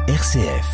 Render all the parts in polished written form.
RCF.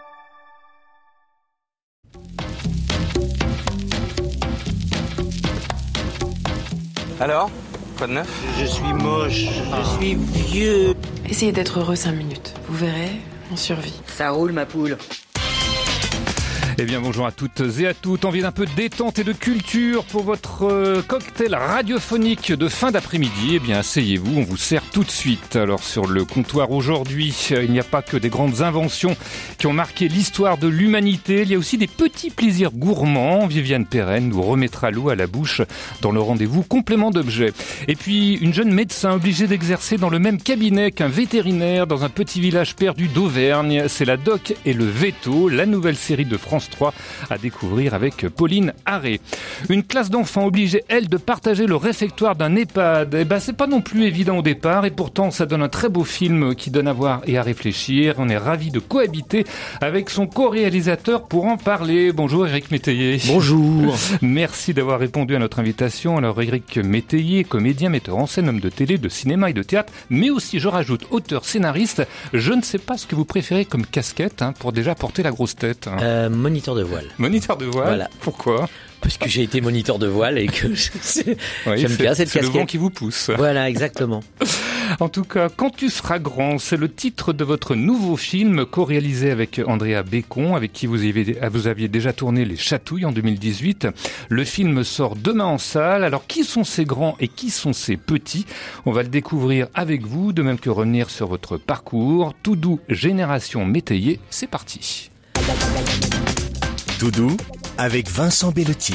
Alors, quoi de neuf ? Je suis moche, je suis vieux. Essayez d'être heureux 5 minutes. Vous verrez, on survit. Ça roule, ma poule. Eh bien bonjour à toutes et à tous, envie d'un peu de détente et de culture pour votre cocktail radiophonique de fin d'après-midi. Eh bien asseyez-vous, on vous sert tout de suite. Alors sur le comptoir aujourd'hui, il n'y a pas que des grandes inventions qui ont marqué l'histoire de l'humanité, il y a aussi des petits plaisirs gourmands. Viviane Perren nous remettra l'eau à la bouche dans le rendez-vous complément d'objets. Et puis une jeune médecin obligée d'exercer dans le même cabinet qu'un vétérinaire dans un petit village perdu d'Auvergne. C'est la Doc et le Veto, la nouvelle série de France 3 à découvrir avec Pauline Harré. Une classe d'enfants obligée, elle, de partager le réfectoire d'un EHPAD. Eh ben, c'est pas non plus évident au départ et pourtant ça donne un très beau film qui donne à voir et à réfléchir. On est ravis de cohabiter avec son co-réalisateur pour en parler. Bonjour Éric Métayer. Bonjour. Merci d'avoir répondu à notre invitation. Alors Éric Métayer, comédien, metteur en scène, homme de télé, de cinéma et de théâtre, mais aussi, je rajoute, auteur, scénariste. Je ne sais pas ce que vous préférez comme casquette pour déjà porter la grosse tête. Moniteur de voile. Moniteur de voile. Voilà. Pourquoi ? Parce que j'ai été moniteur de voile et que j'aime bien cette casquette. C'est le vent qui vous pousse. Voilà, exactement. En tout cas, Quand tu seras grand, c'est le titre de votre nouveau film co-réalisé avec Andrea Bécon, avec qui vous aviez déjà tourné Les Chatouilles en 2018. Le film sort demain en salle. Alors, qui sont ces grands et qui sont ces petits ? On va le découvrir avec vous, de même que revenir sur votre parcours. Tout doux, Génération Métayer, c'est parti. Tout doux avec Vincent Bellotti.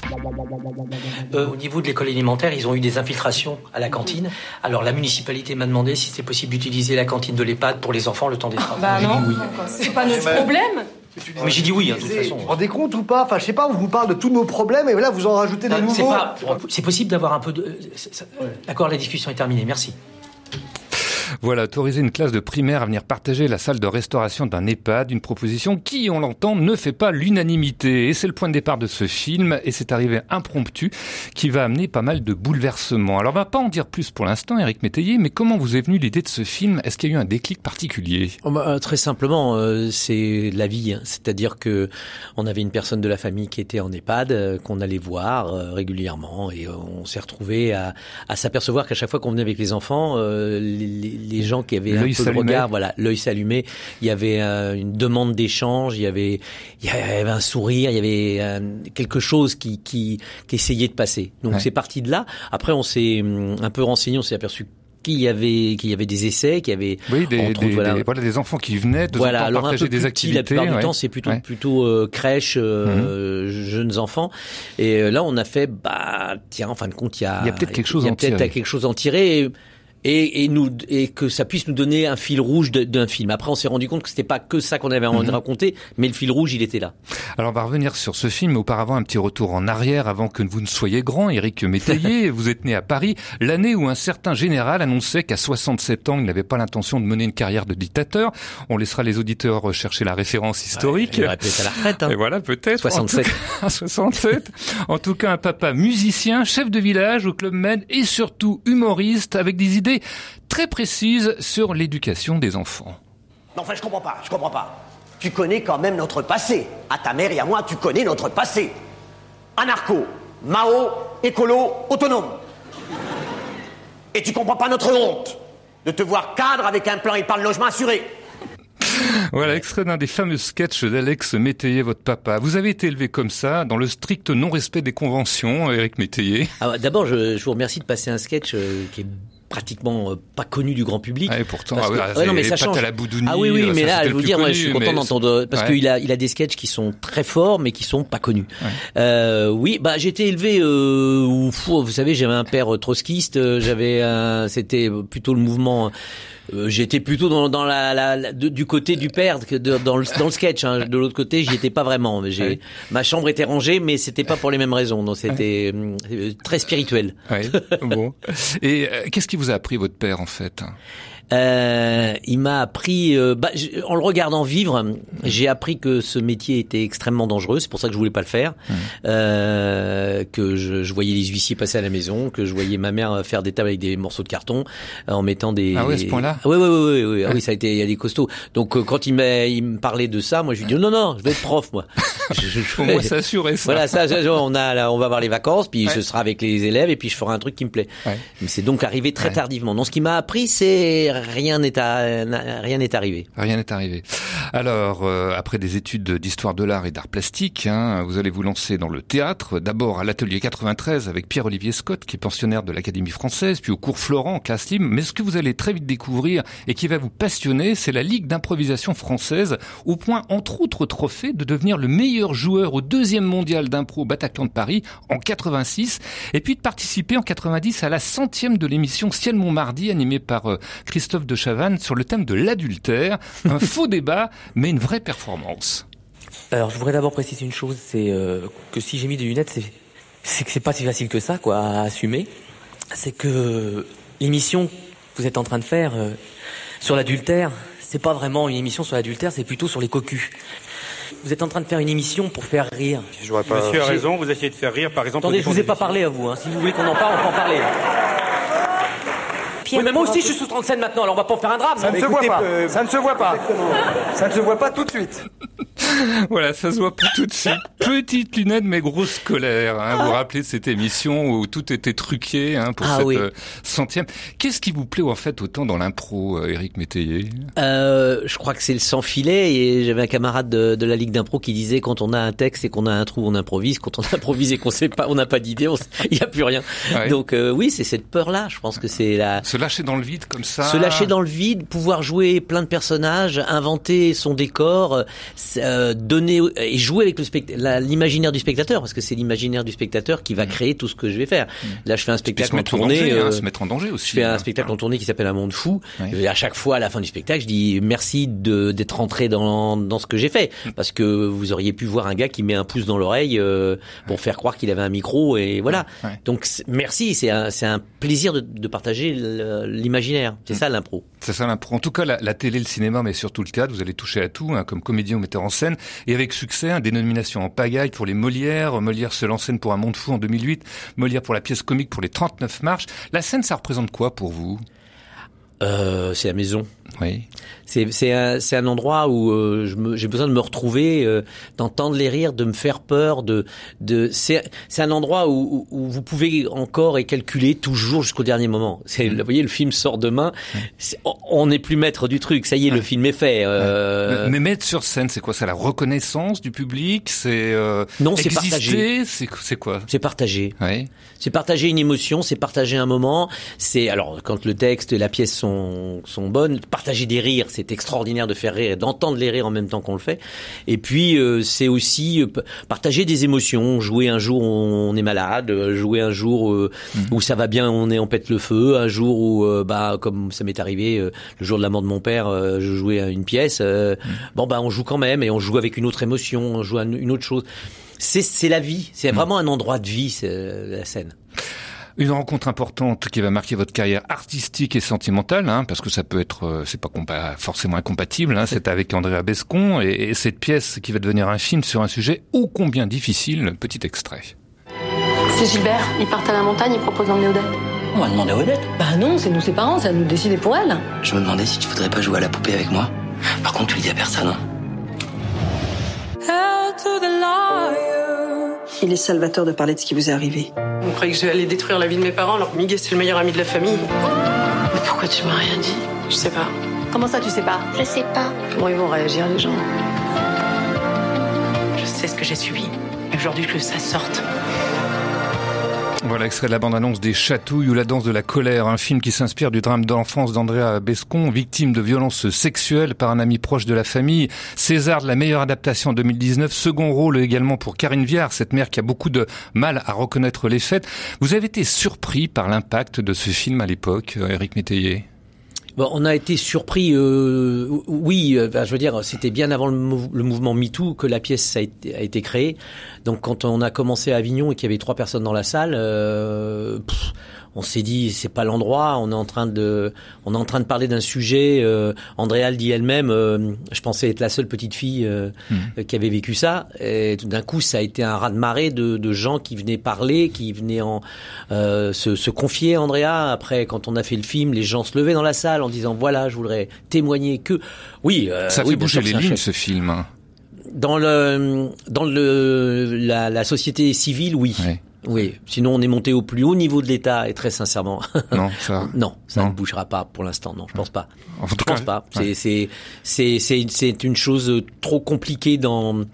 Au niveau de l'école élémentaire, ils ont eu des infiltrations à la cantine. Alors la municipalité m'a demandé si c'était possible d'utiliser la cantine de l'EHPAD pour les enfants le temps des travaux. Bah non, oui. c'est pas notre problème. Mais j'ai dit oui, de toute façon. Vous vous rendez compte ou pas ? Enfin, je sais pas, on vous parle de tous nos problèmes et là, vous en rajoutez des nouveaux. C'est possible d'avoir un peu de... D'accord, la discussion est terminée, merci. Voilà, autoriser une classe de primaire à venir partager la salle de restauration d'un EHPAD, une proposition qui, on l'entend, ne fait pas l'unanimité. Et c'est le point de départ de ce film, et c'est arrivé impromptu, qui va amener pas mal de bouleversements. Alors on va pas en dire plus pour l'instant, Éric Métayer, mais comment vous est venue l'idée de ce film ? Est-ce qu'il y a eu un déclic particulier ? Très simplement, c'est la vie. C'est-à-dire que on avait une personne de la famille qui était en EHPAD, qu'on allait voir régulièrement, et on s'est retrouvé à s'apercevoir qu'à chaque fois qu'on venait avec les enfants, les gens qui avaient un peu de regard, voilà, l'œil s'allumait. Il y avait une demande d'échange, il y avait un sourire, il y avait quelque chose qui essayait de passer. Donc c'est parti de là. Après, on s'est un peu renseigné, on s'est aperçu qu'il y avait des essais, qu'il y y avait des enfants qui venaient de partager des activités. La plupart du temps, c'est plutôt crèche, jeunes enfants. Et là, on a fait, tiens, en fin de compte, il y a peut-être quelque chose à en tirer. Et que ça puisse nous donner un fil rouge d'un film. Après, on s'est rendu compte que c'était pas que ça qu'on avait envie de raconter, mais le fil rouge, il était là. Alors, on va revenir sur ce film, mais auparavant, un petit retour en arrière avant que vous ne soyez grand. Éric Métayer, vous êtes né à Paris, l'année où un certain général annonçait qu'à 67 ans, il n'avait pas l'intention de mener une carrière de dictateur. On laissera les auditeurs chercher la référence historique. Il aurait pu être à la retraite, Et voilà, peut-être. 67. 67. En tout cas, un papa musicien, chef de village au Club Med et surtout humoriste avec des idées très précises sur l'éducation des enfants. Non, enfin, je comprends pas. Tu connais quand même notre passé. À ta mère et à moi, tu connais notre passé. Anarcho, Mao, écolo, autonome. Et tu comprends pas notre honte de te voir cadre avec un plan épargne logement assuré. Voilà, extrait d'un des fameux sketchs d'Alex Métayer, votre papa. Vous avez été élevé comme ça, dans le strict non-respect des conventions, Éric Métayer. D'abord, je vous remercie de passer un sketch qui est pratiquement pas connu du grand public. Et pourtant, non, mais ça change. À la Boudouni, oui, mais là, je veux dire, connu, je suis content d'entendre parce qu'il a des sketchs qui sont très forts, mais qui sont pas connus. J'ai été élevé vous savez, j'avais un père trotskiste, c'était plutôt le mouvement. J'étais plutôt du côté du père que dans le sketch. De l'autre côté, j'y étais pas vraiment. Ma chambre était rangée, mais c'était pas pour les mêmes raisons. Donc c'était très spirituel. Bon. Et qu'est-ce qui vous a appris votre père en fait ? Il m'a appris, en le regardant vivre, j'ai appris que ce métier était extrêmement dangereux. C'est pour ça que je voulais pas le faire. Que je voyais les huissiers passer à la maison, que je voyais ma mère faire des tables avec des morceaux de carton en mettant des. Ah oui, à ce point-là. Oui. Ah oui, ça a été, il y a des costauds. Donc quand il me parlait de ça, moi je lui dis non, je vais être prof moi. Pour moi, c'est assuré ça. Voilà, ça, on va avoir les vacances, puis je serai avec les élèves et puis je ferai un truc qui me plaît. Ouais. Mais c'est donc arrivé très tardivement. Donc ce qui m'a appris, c'est rien n'est arrivé. Rien n'est arrivé. Alors après des études d'histoire de l'art et d'art plastique, vous allez vous lancer dans le théâtre. D'abord à l'atelier 93 avec Pierre-Olivier Scott, qui est pensionnaire de l'Académie française, puis au cours Florent en classe libre. Mais ce que vous allez très vite découvrir et qui va vous passionner, c'est la Ligue d'improvisation française, au point entre autres trophées de devenir le meilleur joueur au 2e mondial d'impro au Bataclan de Paris en 86, et puis de participer en 90 à la 100e de l'émission Ciel Montmardi, animée par Christophe de Chavannes, sur le thème de l'adultère. Un faux débat, mais une vraie performance. Alors, je voudrais d'abord préciser une chose, c'est que si j'ai mis des lunettes, c'est que c'est pas si facile que ça, quoi, à assumer. C'est que l'émission que vous êtes en train de faire sur l'adultère, c'est pas vraiment une émission sur l'adultère, c'est plutôt sur les cocus. Vous êtes en train de faire une émission pour faire rire. Monsieur a raison, vous essayez de faire rire, par exemple... Attendez, je vous ai pas parlé à vous, Si vous voulez qu'on en parle, on peut en parler. Oui, mais moi aussi, je suis sous 30 scènes maintenant, alors on va pas en faire un drame. Ça ne se voit pas. Ça ne se voit pas. Ça ne se voit pas tout de suite. Voilà, ça se voit pas tout de suite. Petite lunette, mais grosse colère. Vous vous rappelez de cette émission où tout était truqué pour cette 100e. Qu'est-ce qui vous plaît en fait autant dans l'impro, Éric Métayer ? Je crois que c'est le sans filet. Et j'avais un camarade de la Ligue d'impro qui disait quand on a un texte et qu'on a un trou, on improvise. Quand on improvise et qu'on sait pas, on n'a pas d'idée, il y a plus rien. Ouais. Donc oui, c'est cette peur-là. Je pense que c'est se lâcher dans le vide comme ça. Se lâcher dans le vide, pouvoir jouer plein de personnages, inventer son décor, donner et jouer avec l'imaginaire du spectateur, parce que c'est l'imaginaire du spectateur qui va créer tout ce que je vais faire. Là, je fais un spectacle en tournée, se mettre en danger aussi. Je fais un spectacle en tournée qui s'appelle Un monde fou. Et à chaque fois, à la fin du spectacle, je dis merci d'être rentré dans ce que j'ai fait, parce que vous auriez pu voir un gars qui met un pouce dans l'oreille pour faire croire qu'il avait un micro, et voilà. Donc merci, c'est un plaisir de partager l'imaginaire. C'est ça l'impro. C'est ça l'impro. En tout cas, la télé, le cinéma, mais surtout le théâtre, vous allez toucher à tout, comme comédien ou metteur en scène, et avec succès, des nominations en pagaille pour les Molières. Molière se lance pour Un monde fou en 2008, Molière pour la pièce comique pour les 39 marches. La scène, ça représente quoi pour vous ? C'est la maison. Oui. C'est un endroit où j'ai besoin de me retrouver, d'entendre les rires, de me faire peur, c'est un endroit où vous pouvez encore et calculer toujours jusqu'au dernier moment. Vous voyez, le film sort demain, on n'est plus maître du truc, ça y est, le film est fait. Mais mettre sur scène, c'est quoi ? C'est la reconnaissance du public ? C'est non, c'est partagé. C'est quoi ? C'est partagé. Oui. C'est partager une émotion, c'est partager un moment. C'est alors quand le texte et la pièce sont bonnes, partager des rires, c'est extraordinaire de faire rire et d'entendre les rires en même temps qu'on le fait. Et puis c'est aussi partager des émotions, jouer un jour où on est malade, jouer un jour où ça va bien, on pète le feu, un jour où comme ça m'est arrivé le jour de la mort de mon père, je jouais à une pièce, on joue quand même et on joue avec une autre émotion, on joue à une autre chose. C'est la vie, c'est vraiment un endroit de vie, la scène. Une rencontre importante qui va marquer votre carrière artistique et sentimentale, parce que ça peut être, c'est pas forcément incompatible. C'est avec Andrea Bescon et cette pièce qui va devenir un film sur un sujet ô combien difficile. Petit extrait. C'est Gilbert. Ils partent à la montagne, ils proposent d'emmener Odette. On va demander à Odette. Bah non, c'est nous ses parents, c'est à nous de décider pour elle. Je me demandais si tu voudrais pas jouer à la poupée avec moi. Par contre, tu le dis à personne. Il est salvateur de parler de ce qui vous est arrivé. On croyait que j'allais détruire la vie de mes parents alors que Miguel c'est le meilleur ami de la famille. Mais pourquoi tu m'as rien dit ? Je sais pas. Comment ça tu sais pas ? Je sais pas. Comment ils vont réagir les gens ? Je sais ce que j'ai subi. Et aujourd'hui que ça sorte. Voilà, extrait de la bande-annonce des Chatouilles ou La danse de la colère, un film qui s'inspire du drame d'enfance d'Andrea Bescon, victime de violences sexuelles par un ami proche de la famille. César de la meilleure adaptation en 2019, second rôle également pour Karine Viard, cette mère qui a beaucoup de mal à reconnaître les faits. Vous avez été surpris par l'impact de ce film à l'époque, Éric Métayer ? Bon, on a été surpris, oui, je veux dire, c'était bien avant le mouvement MeToo que la pièce a été créée. Donc quand on a commencé à Avignon et qu'il y avait 3 personnes dans la salle, on s'est dit c'est pas l'endroit. On est en train de parler d'un sujet. Andrea le dit elle-même. Je pensais être la seule petite fille qui avait vécu ça. Et tout d'un coup, ça a été un raz-de-marée de gens qui venaient parler, qui venaient se confier à Andrea. Après, quand on a fait le film, les gens se levaient dans la salle en disant voilà, je voudrais témoigner que. Oui, ça fait bouger les lignes, ce film. Dans la société civile, oui. Ouais. Oui, sinon on est monté au plus haut niveau de l'État et très sincèrement, non, ça ne bougera pas pour l'instant. Non, je pense pas. Je pense pas. Ouais. C'est une chose trop compliquée dans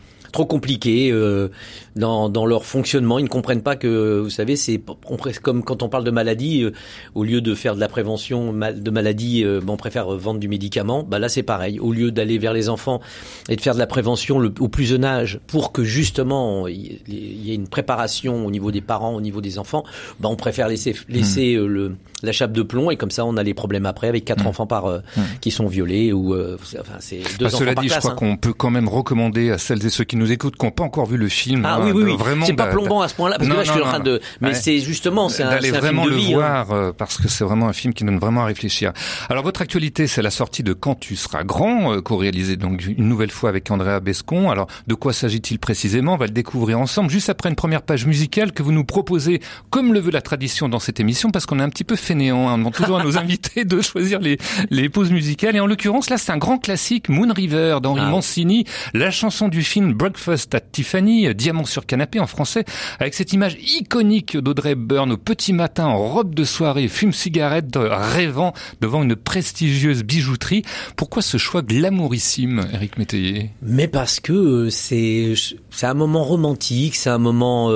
leur fonctionnement. Ils ne comprennent pas que, vous savez, c'est comme quand on parle de maladie, au lieu de faire de la prévention de maladie, on préfère vendre du médicament. Bah là, c'est pareil. Au lieu d'aller vers les enfants et de faire de la prévention au plus jeune âge, pour que justement il y ait une préparation au niveau des parents, au niveau des enfants, on préfère laisser la chape de plomb, et comme ça, on a les problèmes après avec 4 enfants qui sont violés ou c'est 2 enfants cela par dit, classe. Je crois qu'on peut quand même recommander à celles et ceux qui nous écoutent, qui n'ont pas encore vu le film. Ah oui. Vraiment, c'est pas plombant à ce point-là, parce que là, je suis en train de. Mais c'est justement, c'est un film de vie. D'aller vraiment le voir, parce que c'est vraiment un film qui donne vraiment à réfléchir. Alors, votre actualité, c'est la sortie de Quand tu seras grand, co-réalisé donc une nouvelle fois avec Andrea Bescon. Alors, de quoi s'agit-il précisément? On va le découvrir ensemble, juste après une première page musicale que vous nous proposez, comme le veut la tradition dans cette émission, parce qu'on est un petit peu fainéant. On demande toujours à nos invités de choisir les pauses musicales. Et en l'occurrence, là, c'est un grand classique, Moon River, d'Henri Mancini, la chanson du film Breakfast at Tiffany, Diamant sur canapé en français, avec cette image iconique d'Audrey Hepburn au petit matin en robe de soirée, fume-cigarette, rêvant devant une prestigieuse bijouterie. Pourquoi ce choix glamourissime, Éric Métayer? Mais parce que c'est un moment romantique, c'est un moment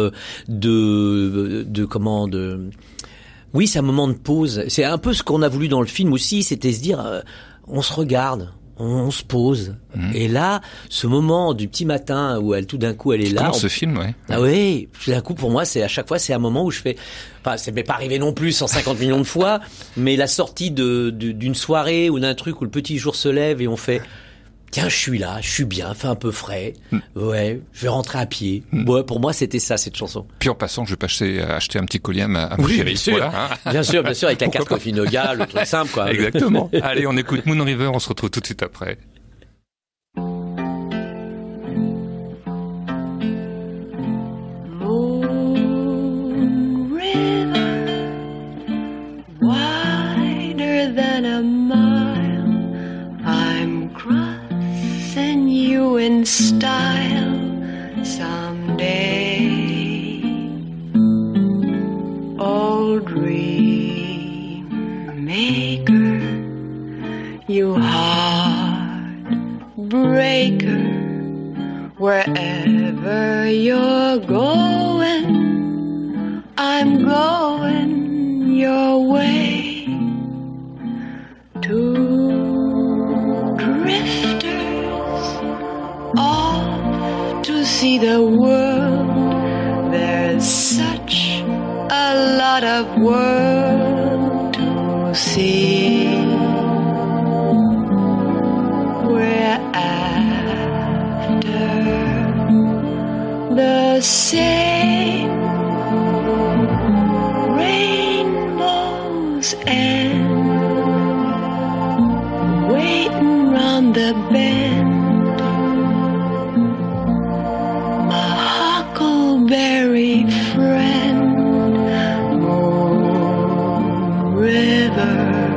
oui, c'est un moment de pause. C'est un peu ce qu'on a voulu dans le film aussi, c'était se dire, on se regarde, on se pose. Et là, ce moment du petit matin où tout d'un coup elle est là. Ce film, ouais. Ah oui, tout d'un coup pour moi, à chaque fois c'est un moment où je fais. Enfin, ça m'est pas arrivé non plus 150 millions de fois, mais la sortie d'une soirée ou d'un truc où le petit jour se lève et on fait. Tiens, je suis là, je suis bien, fait un peu frais. Ouais, je vais rentrer à pied. Ouais, pour moi, c'était ça, cette chanson. Puis en passant, je vais passer acheter un petit collier à ma chérie. Bien sûr, voilà, hein. bien sûr, avec la carte Coffee Noga, le truc simple, quoi. Exactement. Allez, on écoute Moon River, on se retrouve tout de suite après. Moon River, wider than a mile, I'm crossing you in style someday. Old dream maker, you heartbreaker, wherever you're going, I'm going your way. Two drifters off to see the world. There's such a lot of world to see. We're after the same rainbows and waiting round the bend. My huckleberry friend, Moon River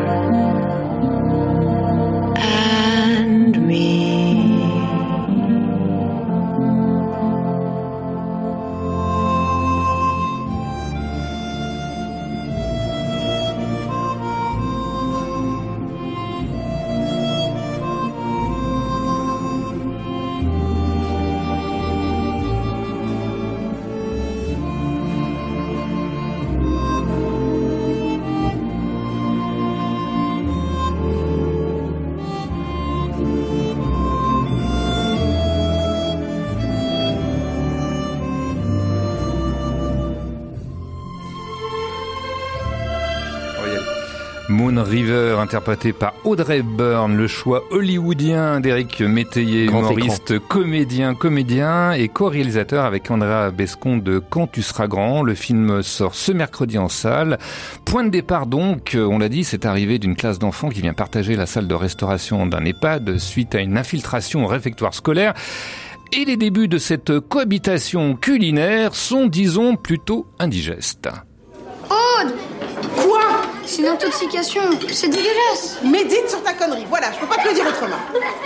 and me. Stone River, interprété par Audrey Hepburn, le choix hollywoodien d'Éric Métayer, humoriste, comédien et co-réalisateur avec Andrea Bescon de Quand tu seras grand. Le film sort ce mercredi en salle. Point de départ donc, on l'a dit, c'est arrivé d'une classe d'enfants qui vient partager la salle de restauration d'un EHPAD suite à une infiltration au réfectoire scolaire. Et les débuts de cette cohabitation culinaire sont, disons, plutôt indigestes. Aude! Quoi? C'est une intoxication, c'est dégueulasse. Médite sur ta connerie, voilà, je peux pas te le dire autrement.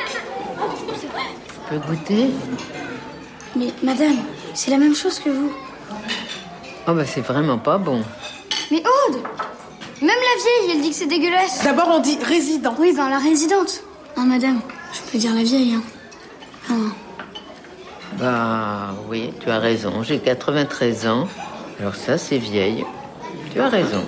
Je peux goûter? Mais madame, c'est la même chose que vous. Oh bah c'est vraiment pas bon. Mais Aude! Même la vieille, elle dit que c'est dégueulasse. D'abord on dit résident. Oui, ben la résidente. Non madame, je peux dire la vieille, hein. Ah. Bah oui, tu as raison, j'ai 93 ans. Alors ça, c'est vieille. Tu as raison.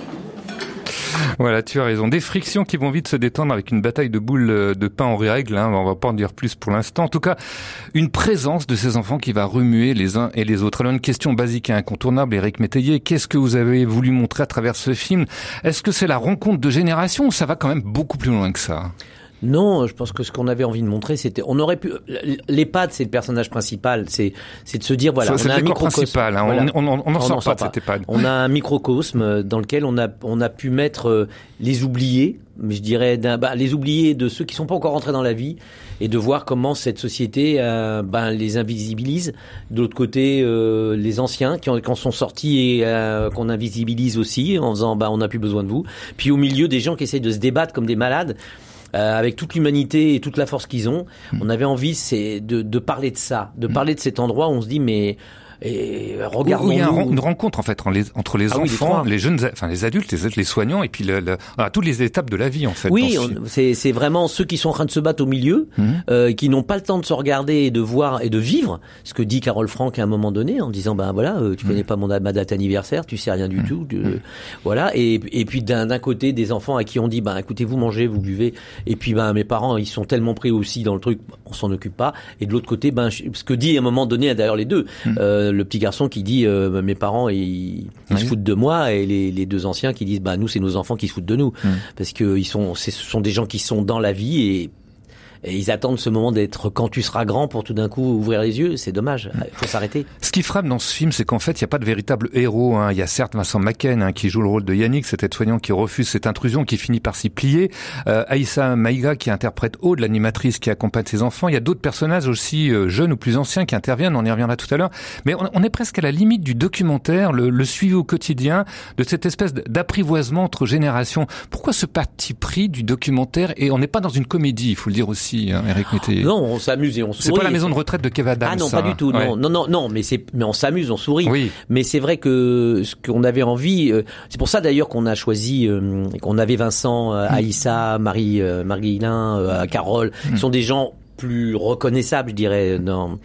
Voilà, tu as raison. Des frictions qui vont vite se détendre avec une bataille de boules de pain en règle. On va pas en dire plus pour l'instant. En tout cas, une présence de ces enfants qui va remuer les uns et les autres. Alors, une question basique et incontournable, Éric Métayer. Qu'est-ce que vous avez voulu montrer à travers ce film? Est-ce que c'est la rencontre de générations ou ça va quand même beaucoup plus loin que ça? Non, je pense que ce qu'on avait envie de montrer, c'était, on aurait pu, l'EHPAD, c'est le personnage principal, c'est de se dire, voilà, on a un microcosme principal, hein, voilà. On n'en sort pas de cet EHPAD. On a un microcosme dans lequel on a pu mettre les oubliés, mais je dirais, les oubliés de ceux qui sont pas encore rentrés dans la vie, et de voir comment cette société, les invisibilise. De l'autre côté, les anciens qui en sont sortis et qu'on invisibilise aussi, en disant, on n'a plus besoin de vous. Puis au milieu, des gens qui essayent de se débattre comme des malades. Avec toute l'humanité et toute la force qu'ils ont, on avait envie de parler de ça, de parler de cet endroit où on se dit mais regardons-nous. Il y a une rencontre en fait entre les enfants, les jeunes, enfin les adultes, les soignants et puis toutes les étapes de la vie en fait. Oui, c'est vraiment ceux qui sont en train de se battre au milieu, qui n'ont pas le temps de se regarder et de voir et de vivre. Ce que dit Carole Franck à un moment donné en disant tu connais pas ma date anniversaire, tu sais rien du tout, voilà. Et puis d'un côté des enfants à qui on dit écoutez vous mangez, vous buvez. Et puis mes parents ils sont tellement pris aussi dans le truc, on s'en occupe pas. Et de l'autre côté ce que dit à un moment donné d'ailleurs les deux. Le petit garçon qui dit mes parents ils se foutent de moi et les deux anciens qui disent nous c'est nos enfants qui se foutent de nous parce que ce sont des gens qui sont dans la vie et ils attendent ce moment d'être quand tu seras grand pour tout d'un coup ouvrir les yeux. C'est dommage. Il faut s'arrêter. Ce qui frappe dans ce film, c'est qu'en fait, il n'y a pas de véritable héros. Il y a certes Vincent Macken qui joue le rôle de Yannick, cet aide-soignant qui refuse cette intrusion, qui finit par s'y plier. Aïssa Maïga qui interprète Aude, l'animatrice qui accompagne ses enfants. Il y a d'autres personnages aussi jeunes ou plus anciens qui interviennent. On y reviendra tout à l'heure. Mais on est presque à la limite du documentaire, le suivi au quotidien de cette espèce d'apprivoisement entre générations. Pourquoi ce parti pris du documentaire? Et on n'est pas dans une comédie, il faut le dire aussi. Éric Métayer. Non, on s'amuse et on sourit. C'est pas la maison de retraite de Kev Adams. Ah non, pas du tout. Ouais. Non, mais on s'amuse, on sourit. Oui. Mais c'est vrai que ce qu'on avait envie, c'est pour ça d'ailleurs qu'on a choisi, qu'on avait Vincent, Aïssa, Marie-Hélène, Carole, qui sont des gens plus reconnaissables, je dirais, dans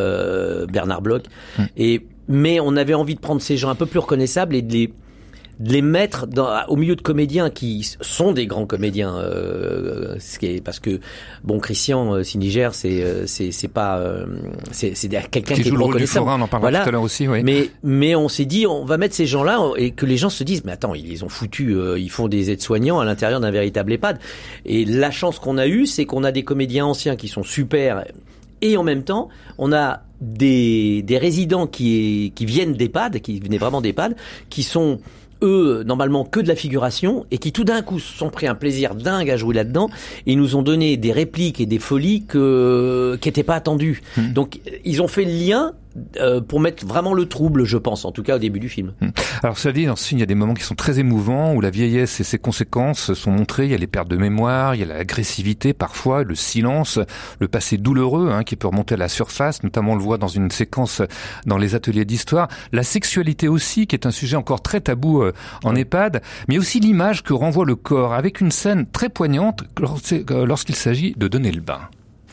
Bernard Bloch. Mais on avait envie de prendre ces gens un peu plus reconnaissables et de les mettre au milieu de comédiens qui sont des grands comédiens, parce que Christian Siniger c'est pas c'est quelqu'un qui est joue le rôle du reconnaissable. Florin, on en parlera tout à l'heure aussi. Oui. Mais on s'est dit on va mettre ces gens-là et que les gens se disent mais attends ils les ont foutus, ils font des aides-soignants à l'intérieur d'un véritable EHPAD. Et la chance qu'on a eue c'est qu'on a des comédiens anciens qui sont super et en même temps on a des résidents qui viennent d'EHPAD, qui venaient vraiment d'EHPAD, qui sont eux, normalement, que de la figuration, et qui tout d'un coup se sont pris un plaisir dingue à jouer là-dedans, et ils nous ont donné des répliques et des folies qui n'étaient pas attendues. Donc, ils ont fait le lien pour mettre vraiment le trouble, je pense, en tout cas au début du film. Alors cela dit, dans ce film, il y a des moments qui sont très émouvants, où la vieillesse et ses conséquences sont montrées. Il y a les pertes de mémoire, il y a l'agressivité parfois, le silence, le passé douloureux qui peut remonter à la surface, notamment on le voit dans une séquence dans les ateliers d'histoire. La sexualité aussi, qui est un sujet encore très tabou en EHPAD, mais aussi l'image que renvoie le corps, avec une scène très poignante lorsqu'il s'agit de donner le bain.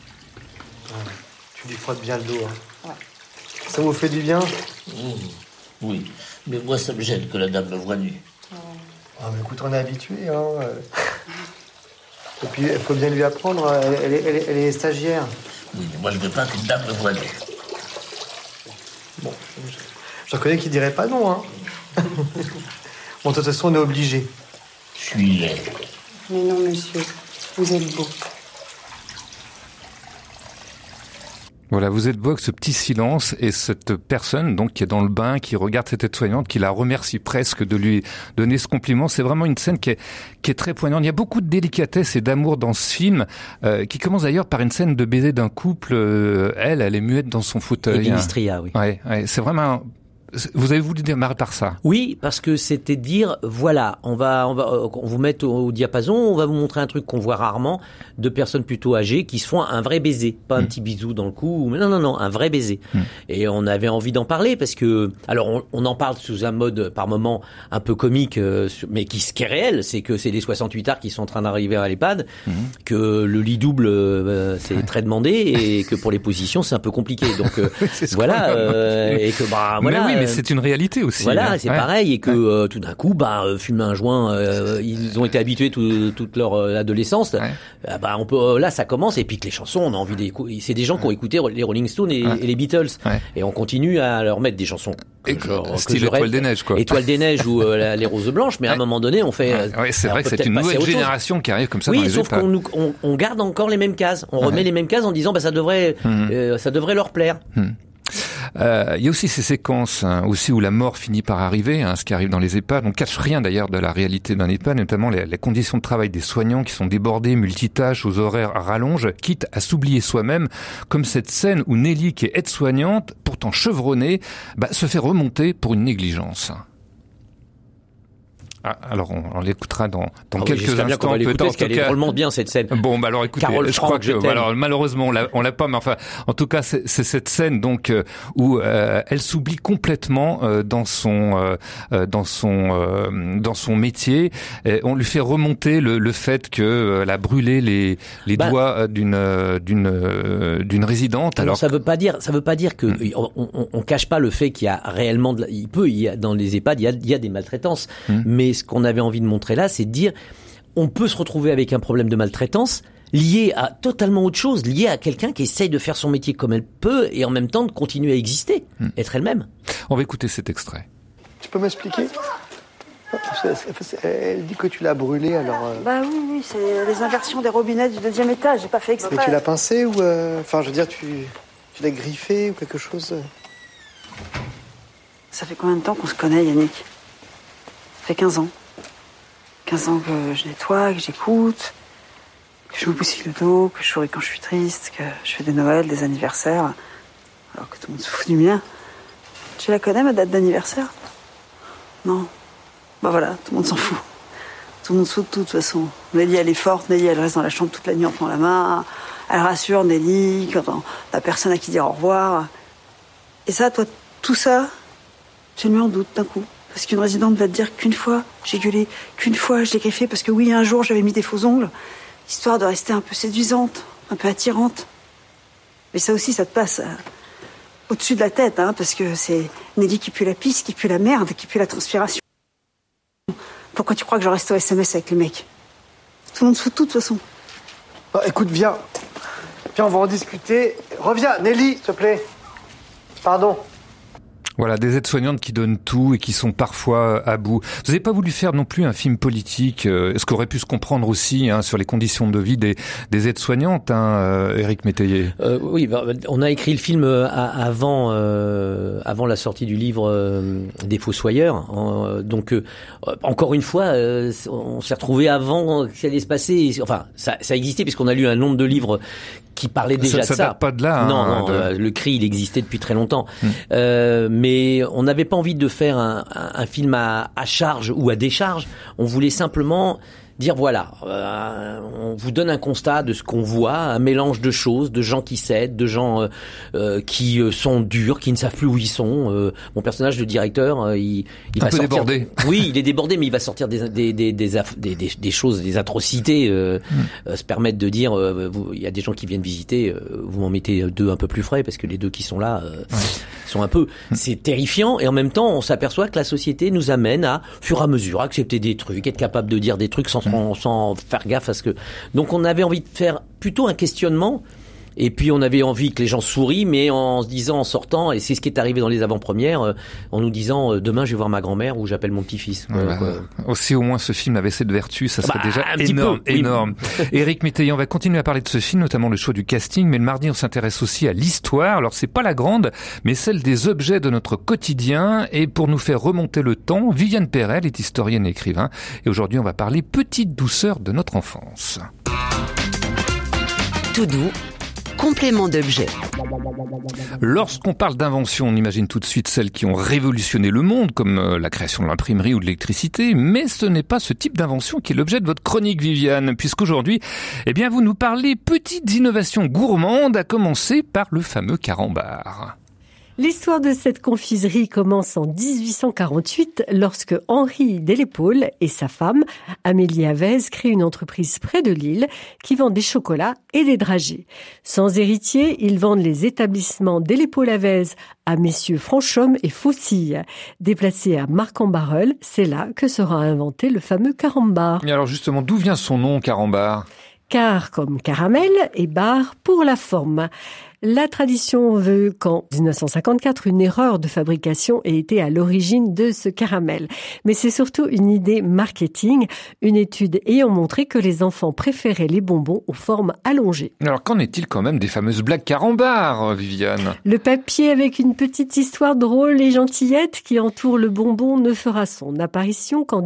Tu lui frottes bien le dos. Ça vous fait du bien? Oui, mais moi ça me gêne que la dame me voie nue. Ah mais écoute, on est habitué. Et puis il faut bien lui apprendre, elle est stagiaire. Oui, mais moi je veux pas qu'une dame me voie nue. Bon, j'en connais qui diraient pas non. Bon, de toute façon on est obligé. Je suis laid. Mais non, monsieur, vous êtes beau. Voilà, vous êtes beau avec ce petit silence et cette personne donc qui est dans le bain, qui regarde cette aide-soignante, qui la remercie presque de lui donner ce compliment. C'est vraiment une scène qui est très poignante. Il y a beaucoup de délicatesse et d'amour dans ce film, qui commence d'ailleurs par une scène de baiser d'un couple. Elle est muette dans son fauteuil. Eline Stria, oui. Ouais, c'est vraiment. Vous avez voulu démarrer par ça? Oui, parce que c'était dire, voilà, on va vous mettre au diapason, on va vous montrer un truc qu'on voit rarement, de personnes plutôt âgées qui se font un vrai baiser, pas un petit bisou dans le cou, mais non, un vrai baiser. Et on avait envie d'en parler parce que, alors on en parle sous un mode par moment un peu comique, mais qui est réel, c'est que c'est les 68 arts qui sont en train d'arriver à l'EHPAD, que le lit double c'est très demandé et que pour les positions c'est un peu compliqué. Donc voilà, et que voilà. Mais c'est une réalité aussi. Voilà, c'est pareil, et que tout d'un coup, fumer un joint, ils ont été habitués toute leur adolescence. On peut, là, ça commence, et puis que les chansons, on a envie d'écouter. C'est des gens qui ont écouté les Rolling Stones et les Beatles, et on continue à leur mettre des chansons. Style Étoile des Neiges, quoi. Étoile des Neiges ou les Roses Blanches, mais à un moment donné, on fait. C'est vrai que c'est une nouvelle génération qui arrive comme ça dans les EHPAD. Oui, sauf qu'on garde encore les mêmes cases. On remet les mêmes cases en disant, ça devrait leur plaire. Il y a aussi ces séquences aussi où la mort finit par arriver, ce qui arrive dans les EHPAD. On cache rien d'ailleurs de la réalité d'un EHPAD, notamment les conditions de travail des soignants qui sont débordés, multitâches, aux horaires à rallonge, quitte à s'oublier soi-même, comme cette scène où Nelly, qui est aide-soignante, pourtant chevronnée, se fait remonter pour une négligence. Alors on l'écoutera dans quelques instants. Bien qu'on va l'écouter, parce qu'elle est drôlement bien cette scène. Bon, alors écoutez, je crois que alors malheureusement on l'a pas, mais enfin en tout cas c'est cette scène donc où elle s'oublie complètement dans son métier. Et on lui fait remonter le fait que elle a brûlé les doigts d'une résidente. Alors ça veut pas dire que on cache pas le fait qu'il y a réellement dans les EHPAD il y a des maltraitances, mais ce qu'on avait envie de montrer là, c'est de dire, on peut se retrouver avec un problème de maltraitance lié à totalement autre chose, lié à quelqu'un qui essaye de faire son métier comme elle peut et en même temps de continuer à exister, être elle-même. On va écouter cet extrait. Tu peux m'expliquer ? Elle dit que tu l'as brûlé, alors... Oui, c'est les inversions des robinets du 2e étage, j'ai pas fait exprès. Mais tu l'as pincé ou... Enfin, je veux dire, tu l'as griffé ou quelque chose ? Ça fait combien de temps qu'on se connaît, Yannick ? Ça fait 15 ans. 15 ans que je nettoie, que j'écoute, que je me bousille le dos, que je souris quand je suis triste, que je fais des Noëls, des anniversaires, alors que tout le monde se fout du mien. Tu la connais, ma date d'anniversaire ? Non. Voilà, tout le monde s'en fout. Tout le monde se fout de tout, de toute façon. Nelly, elle est forte, Nelly, elle reste dans la chambre toute la nuit en tenant la main. Elle rassure Nelly quand t'as personne à qui dire au revoir. Et ça, toi, tout ça, tu le mets en doute d'un coup. Parce qu'une résidente va te dire qu'une fois, j'ai gueulé, qu'une fois, je l'ai griffé, parce que oui, un jour, j'avais mis des faux ongles, histoire de rester un peu séduisante, un peu attirante. Mais ça aussi, ça te passe au-dessus de la tête, parce que c'est Nelly qui pue la pisse, qui pue la merde, qui pue la transpiration. Pourquoi tu crois que je reste au SMS avec les mecs ? Tout le monde se fout de tout, de toute façon. Écoute, viens, on va en discuter. Reviens, Nelly, s'il te plaît. Pardon. Voilà, des aides-soignantes qui donnent tout et qui sont parfois à bout. Vous n'avez pas voulu faire non plus un film politique, ce qu'aurait pu se comprendre aussi sur les conditions de vie des aides-soignantes, Éric Métayer. Oui, on a écrit le film avant la sortie du livre des Fossoyeurs. Donc, encore une fois, on s'est retrouvé avant que ça allait se passer. Enfin, ça existait puisqu'on a lu un nombre de livres qui parlait déjà de ça. Ça date pas de là. Non, le cri, il existait depuis très longtemps. Mais on n'avait pas envie de faire un film à charge ou à décharge. On voulait simplement dire voilà, on vous donne un constat de ce qu'on voit, un mélange de choses, de gens qui cèdent, de gens qui sont durs, qui ne savent plus où ils sont. Mon personnage, le directeur, il va sortir. Débordé. Oui, il est débordé, mais il va sortir des choses, des atrocités. Se permettre de dire, il y a des gens qui viennent visiter, vous m'en mettez 2 un peu plus frais parce que les 2 qui sont là sont un peu. C'est terrifiant et en même temps, on s'aperçoit que la société nous amène à, fur et à mesure, accepter des trucs, être capable de dire des trucs sans faire gaffe à ce que... Donc on avait envie de faire plutôt un questionnement Et puis on avait envie que les gens sourient, mais en se disant en sortant, et c'est ce qui est arrivé dans les avant-premières, en nous disant demain je vais voir ma grand-mère ou j'appelle mon petit-fils. Aussi au moins ce film avait cette vertu, ça serait déjà énorme. Éric Métayer, on va continuer à parler de ce film, notamment le choix du casting, mais le mardi on s'intéresse aussi à l'histoire. Alors c'est pas la grande, mais celle des objets de notre quotidien. Et pour nous faire remonter le temps, Viviane Perel est historienne et écrivain. Et aujourd'hui on va parler petite douceur de notre enfance. Tout doux, complément d'objet. Lorsqu'on parle d'invention, on imagine tout de suite celles qui ont révolutionné le monde, comme la création de l'imprimerie ou de l'électricité, mais ce n'est pas ce type d'invention qui est l'objet de votre chronique, Viviane, puisqu'aujourd'hui, vous nous parlez petites innovations gourmandes, à commencer par le fameux carambar. L'histoire de cette confiserie commence en 1848 lorsque Henri Delépole et sa femme, Amélie Avez, créent une entreprise près de Lille qui vend des chocolats et des dragées. Sans héritier, ils vendent les établissements Delépole-Avez à messieurs Franchomme et Faucille. Déplacés à Marc-en-Barœul, c'est là que sera inventé le fameux carambar. Et alors justement, d'où vient son nom, carambar ? Car comme caramel et bar pour la forme. La tradition veut qu'en 1954, une erreur de fabrication ait été à l'origine de ce caramel. Mais c'est surtout une idée marketing, une étude ayant montré que les enfants préféraient les bonbons aux formes allongées. Alors qu'en est-il quand même des fameuses blagues carambar, Viviane ? Le papier avec une petite histoire drôle et gentillette qui entoure le bonbon ne fera son apparition qu'en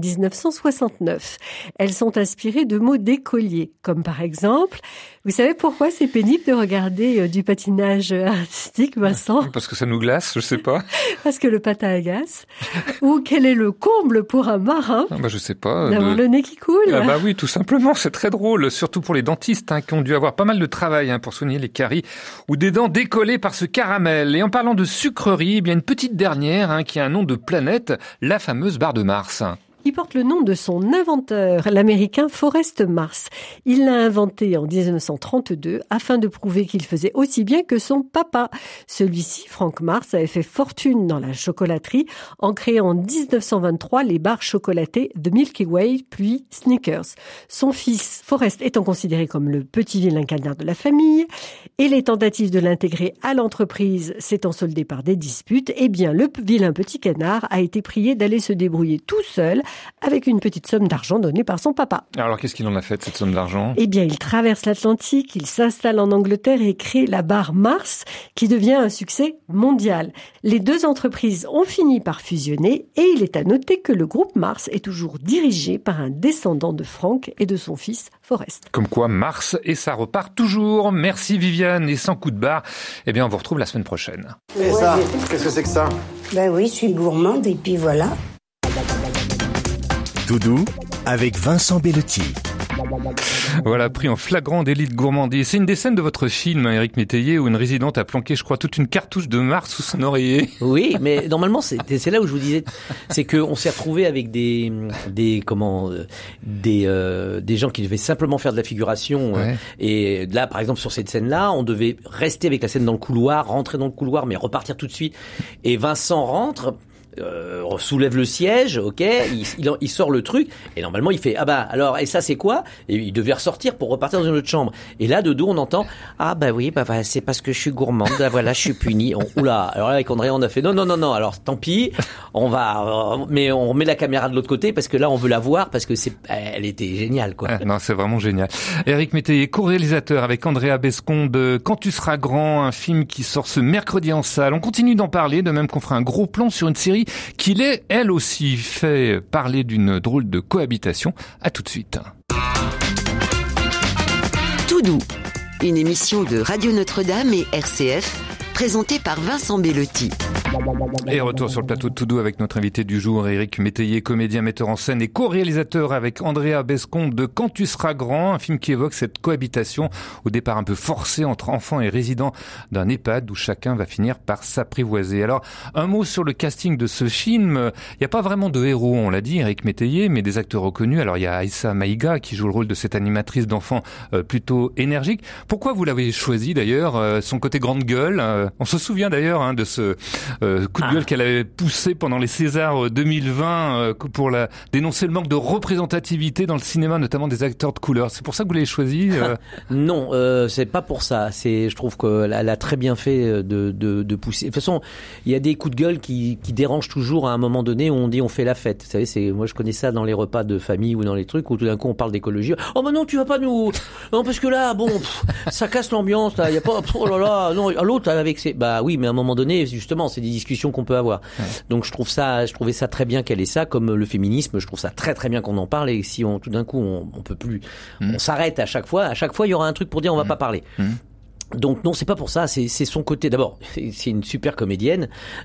1969. Elles sont inspirées de mots d'écoliers, comme par exemple... Vous savez pourquoi c'est pénible de regarder du patinage artistique, Vincent ? Parce que ça nous glace, je sais pas. Parce que le patin agace. Ou quel est le comble pour un marin ? Je sais pas. D'avoir le nez qui coule. Oui, tout simplement, c'est très drôle. Surtout pour les dentistes qui ont dû avoir pas mal de travail pour soigner les caries ou des dents décollées par ce caramel. Et en parlant de sucrerie, une petite dernière qui a un nom de planète, la fameuse barre de Mars. Il porte le nom de son inventeur, l'américain Forrest Mars. Il l'a inventé en 1932 afin de prouver qu'il faisait aussi bien que son papa. Celui-ci, Frank Mars, avait fait fortune dans la chocolaterie en créant en 1923 les barres chocolatées de Milky Way puis Snickers. Son fils, Forrest, étant considéré comme le petit vilain canard de la famille et les tentatives de l'intégrer à l'entreprise s'étant soldées par des disputes, le vilain petit canard a été prié d'aller se débrouiller tout seul avec une petite somme d'argent donnée par son papa. Alors qu'est-ce qu'il en a fait de cette somme d'argent ? Il traverse l'Atlantique, il s'installe en Angleterre et crée la barre Mars qui devient un succès mondial. Les deux entreprises ont fini par fusionner et il est à noter que le groupe Mars est toujours dirigé par un descendant de Frank et de son fils Forrest. Comme quoi Mars et ça repart toujours. Merci Viviane et sans coup de barre, on vous retrouve la semaine prochaine. Et ça, qu'est-ce que c'est que ça ? Oui, je suis gourmande et puis voilà. Tout doux avec Vincent Bellotti. Voilà, pris en flagrant délit de gourmandise. C'est une des scènes de votre film, Éric Métayer, où une résidente a planqué, je crois, toute une cartouche de Mars sous son oreiller. Oui, mais normalement, c'est là où je vous disais, c'est qu'on s'est retrouvé avec des gens qui devaient simplement faire de la figuration. Ouais. Et là, par exemple, sur cette scène-là, on devait rester avec la scène dans le couloir, rentrer dans le couloir, mais repartir tout de suite. Et Vincent rentre, soulève le siège, ok, il sort le truc et normalement il fait alors et ça c'est quoi, et il devait ressortir pour repartir dans une autre chambre et là de dos on entend c'est parce que je suis gourmande, voilà je suis puni. Oula, alors là avec André on a fait non alors tant pis, mais on remet la caméra de l'autre côté parce que là on veut la voir parce que elle était géniale quoi. Non, c'est vraiment génial. Éric Métayer, co-réalisateur avec Andrea Bescond de Quand tu seras grand, un film qui sort ce mercredi en salle. On continue d'en parler, de même qu'on fera un gros plan sur une série qui l'est, elle aussi, fait parler d'une drôle de cohabitation. À tout de suite. Tout doux, une émission de Radio Notre-Dame et RCF, présentée par Vincent Bellotti. Et retour sur le plateau de Tout doux avec notre invité du jour, Éric Métayer, comédien, metteur en scène et co-réalisateur avec Andrea Bescond de Quand tu seras grand, un film qui évoque cette cohabitation au départ un peu forcée entre enfants et résidents d'un EHPAD où chacun va finir par s'apprivoiser. Alors, un mot sur le casting de ce film. Il n'y a pas vraiment de héros, on l'a dit, Éric Métayer, mais des acteurs reconnus. Alors, il y a Aïssa Maïga qui joue le rôle de cette animatrice d'enfants plutôt énergique. Pourquoi vous l'avez choisi d'ailleurs, son côté grande gueule? On se souvient d'ailleurs de coup de gueule qu'elle avait poussé pendant les Césars 2020 pour dénoncer le manque de représentativité dans le cinéma, notamment des acteurs de couleur. C'est pour ça que vous l'avez choisi Non, c'est pas pour ça. Je trouve qu'elle a très bien fait de pousser. De toute façon, il y a des coups de gueule qui dérangent toujours à un moment donné où on dit on fait la fête. Vous savez, moi je connais ça dans les repas de famille ou dans les trucs où tout d'un coup on parle d'écologie. Oh non, tu vas pas nous... Non, parce que là, ça casse l'ambiance, là. Il y a pas... Oh là là, non, l'autre avec ses... Bah oui, mais à un moment donné, justement, c'est des discussions qu'on peut avoir. Ouais. Donc je trouvais ça très bien qu'elle ait ça, comme le féminisme, je trouve ça très très bien qu'on en parle, et si tout d'un coup on peut plus... On s'arrête à chaque fois il y aura un truc pour dire on va pas parler. Donc non, c'est pas pour ça, c'est son côté. D'abord, c'est une super comédienne,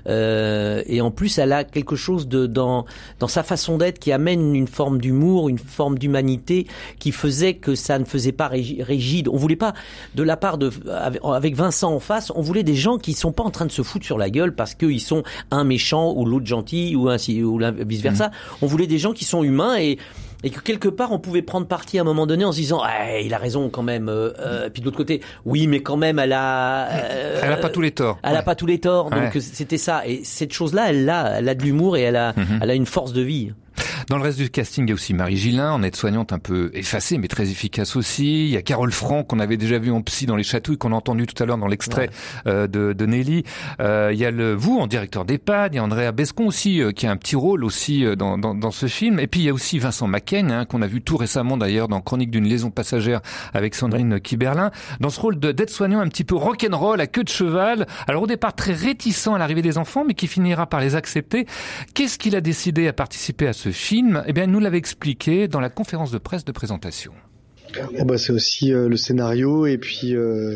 et en plus elle a quelque chose dans sa façon d'être qui amène une forme d'humour, une forme d'humanité qui faisait que ça ne faisait pas rigide. On voulait pas, de la part avec Vincent en face, on voulait des gens qui sont pas en train de se foutre sur la gueule parce qu'ils sont un méchant ou l'autre gentil ou vice versa. On voulait des gens qui sont humains et que quelque part on pouvait prendre parti à un moment donné en se disant il a raison quand même, puis de l'autre côté oui mais quand même elle a pas tous les torts, elle a pas tous les torts, donc c'était ça, et cette chose là elle a de l'humour et elle a une force de vie. Dans le reste du casting, il y a aussi Marie Gillin, en aide-soignante un peu effacée, mais très efficace aussi. Il y a Carole Franck, qu'on avait déjà vu en Psy dans Les Chatouilles, qu'on a entendu tout à l'heure dans l'extrait de Nelly. Il y a vous, en directeur d'EHPAD. Il y a Andrea Bescon aussi, qui a un petit rôle aussi dans ce film. Et puis, il y a aussi Vincent Macaigne, qu'on a vu tout récemment d'ailleurs dans Chronique d'une liaison passagère avec Sandrine Kiberlin. Dans ce rôle d'aide-soignant un petit peu rock'n'roll, à queue de cheval. Alors, au départ, très réticent à l'arrivée des enfants, mais qui finira par les accepter. Qu'est-ce qu'il a décidé à participer à ce film? Eh bien, il nous l'avait expliqué dans la conférence de presse de présentation. C'est aussi le scénario et puis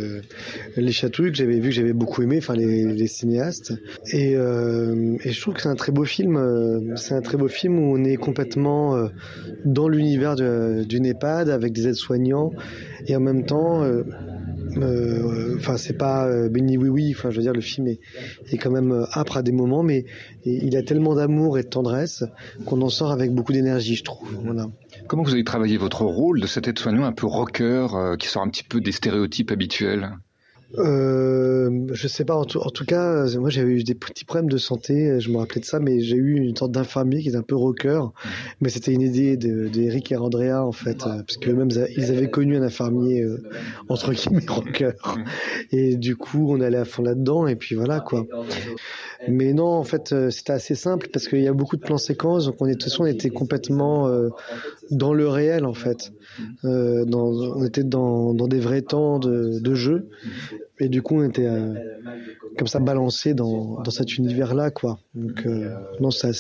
les Chatouilles que j'avais vu, que j'avais beaucoup aimé, enfin les cinéastes. Et je trouve que c'est un très beau film. C'est un très beau film où on est complètement dans l'univers d'une EHPAD avec des aides-soignants et en même temps... c'est pas béni oui. Enfin, je veux dire, le film est quand même âpre à des moments, mais il a tellement d'amour et de tendresse qu'on en sort avec beaucoup d'énergie, je trouve. Voilà. Comment vous avez travaillé votre rôle de cet aide-soignant un peu rocker, qui sort un petit peu des stéréotypes habituels? Je sais pas, en tout cas, moi j'avais eu des petits problèmes de santé, je me rappelais de ça, mais j'ai eu une sorte d'infirmier qui était un peu rocker, mais c'était une idée d'Eric et Andrea en fait, parce que eux-mêmes ils avaient connu un infirmier entre guillemets rocker, et du coup on allait à fond là-dedans, et puis voilà quoi. Mais non, en fait c'était assez simple parce qu'il y a beaucoup de plans séquences, donc de toute façon on était complètement dans le réel en fait, on était dans des vrais temps de jeu. Et du coup, on était comme ça balancé dans cet univers-là, quoi. Donc, non, c'est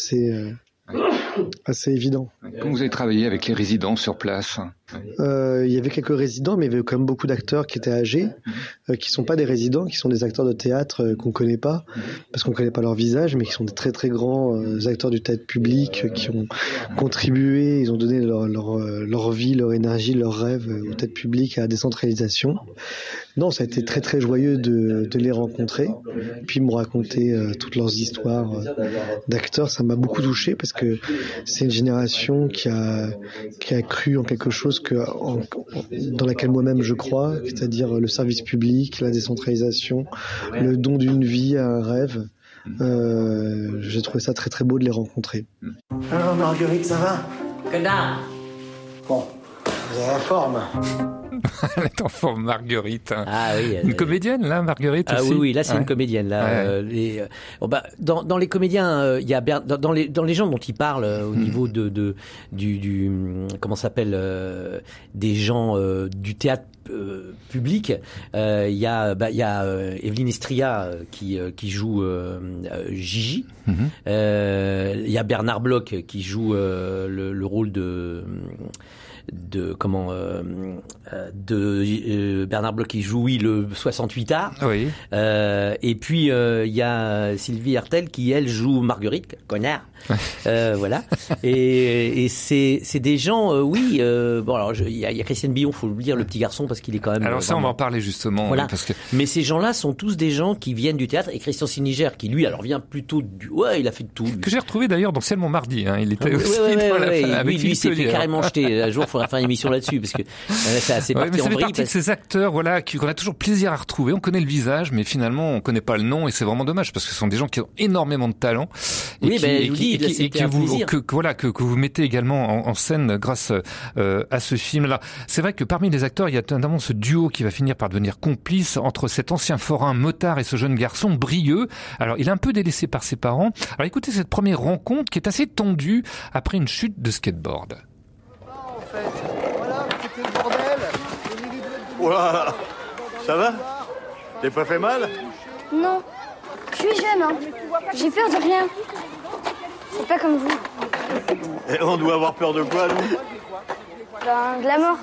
assez évident. Comment vous avez travaillé avec les résidents sur place? Il y avait quelques résidents, mais il y avait quand même beaucoup d'acteurs qui étaient âgés, qui sont pas des résidents, qui sont des acteurs de théâtre qu'on connaît pas, parce qu'on connaît pas leur visage, mais qui sont des très très grands acteurs du théâtre public, qui ont contribué, ils ont donné leur vie, leur énergie, leurs rêves au théâtre public, à la décentralisation. Non, ça a été très très joyeux de les rencontrer, puis me raconter toutes leurs histoires d'acteurs. Ça m'a beaucoup touché parce que c'est une génération qui a cru en quelque chose dans laquelle moi-même je crois, c'est-à-dire le service public, la décentralisation, le don d'une vie à un rêve. J'ai trouvé ça très très beau de les rencontrer. Alors Marguerite, ça va? Connard. Bon, vous avez la forme. Elle est en forme, Marguerite. Ah oui. Une comédienne, là, Marguerite aussi. Oui, là, c'est une comédienne. Là, dans les comédiens, il y a dans les gens dont il parle au niveau du comment s'appelle, des gens du théâtre public. Il y a Evelyne Estria qui joue Gigi. Il y a Bernard Bloch qui joue le rôle de Bernard Bloch qui joue le 68A. Oui. Et puis il y a Sylvie Hertel qui elle joue Marguerite, connard. Voilà. Et c'est des gens bon alors il y a Christiane Billon, faut le dire, le petit garçon, parce qu'il est quand même. Alors ça on va en parler justement. Voilà. Parce que... Mais ces gens-là sont tous des gens qui viennent du théâtre, et Christian Siniger qui lui alors vient plutôt il a fait de tout. Que j'ai retrouvé d'ailleurs dans Ciel Montmardi. Il était aussi lui s'est fait carrément jeter. Un jour faudrait faire une émission là-dessus parce que c'est assez parti mais en ça fait vrille. partie de ces acteurs, voilà, qu'on a toujours plaisir à retrouver. On connaît le visage, mais finalement, on connaît pas le nom, et c'est vraiment dommage parce que ce sont des gens qui ont énormément de talent et que vous mettez également en scène grâce à ce film-là. C'est vrai que parmi les acteurs, il y a notamment ce duo qui va finir par devenir complice entre cet ancien forain motard et ce jeune garçon Brieux. Alors, il est un peu délaissé par ses parents. Alors, écoutez cette première rencontre qui est assez tendue après une chute de skateboard. Voilà, c'était le bordel. Ouah, ça va? T'es pas fait mal? Non, je suis jeune, hein. J'ai peur de rien. C'est pas comme vous. Et on doit avoir peur de quoi, nous? Ben, de la mort.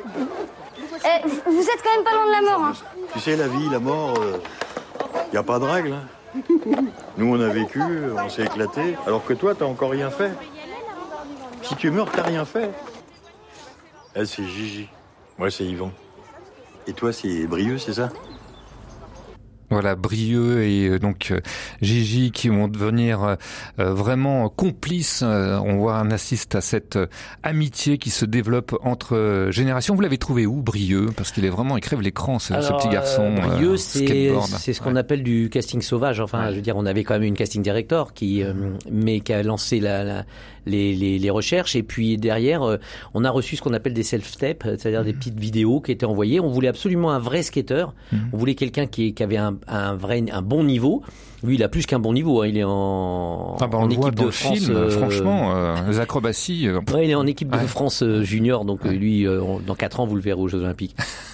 Vous êtes quand même pas loin de la mort, hein. Tu sais, la vie, la mort, y a pas de règle, hein. Nous, on a vécu, on s'est éclaté, alors que toi, t'as encore rien fait. Si tu meurs, t'as rien fait. Elle, c'est Gigi. Moi, c'est Yvon. Et toi, c'est Brieux, c'est ça? Voilà, Brieux et donc Gigi qui vont devenir vraiment complices. On assiste à cette amitié qui se développe entre générations. Vous l'avez trouvé où, Brieux? Parce qu'il est vraiment, il crève l'écran, ce petit garçon. Brieux, c'est ce qu'on appelle du casting sauvage. Enfin, je veux dire, on avait quand même une casting director mais qui a lancé les recherches, et puis derrière on a reçu ce qu'on appelle des self-tapes, c'est-à-dire des petites vidéos qui étaient envoyées. On voulait absolument un vrai skater, on voulait quelqu'un qui avait un bon niveau. Lui, il a plus qu'un bon niveau, hein. Il est en équipe de France. Film, franchement, les acrobaties. Ouais, il est en équipe de France junior, donc lui, dans 4 ans, vous le verrez aux Jeux Olympiques.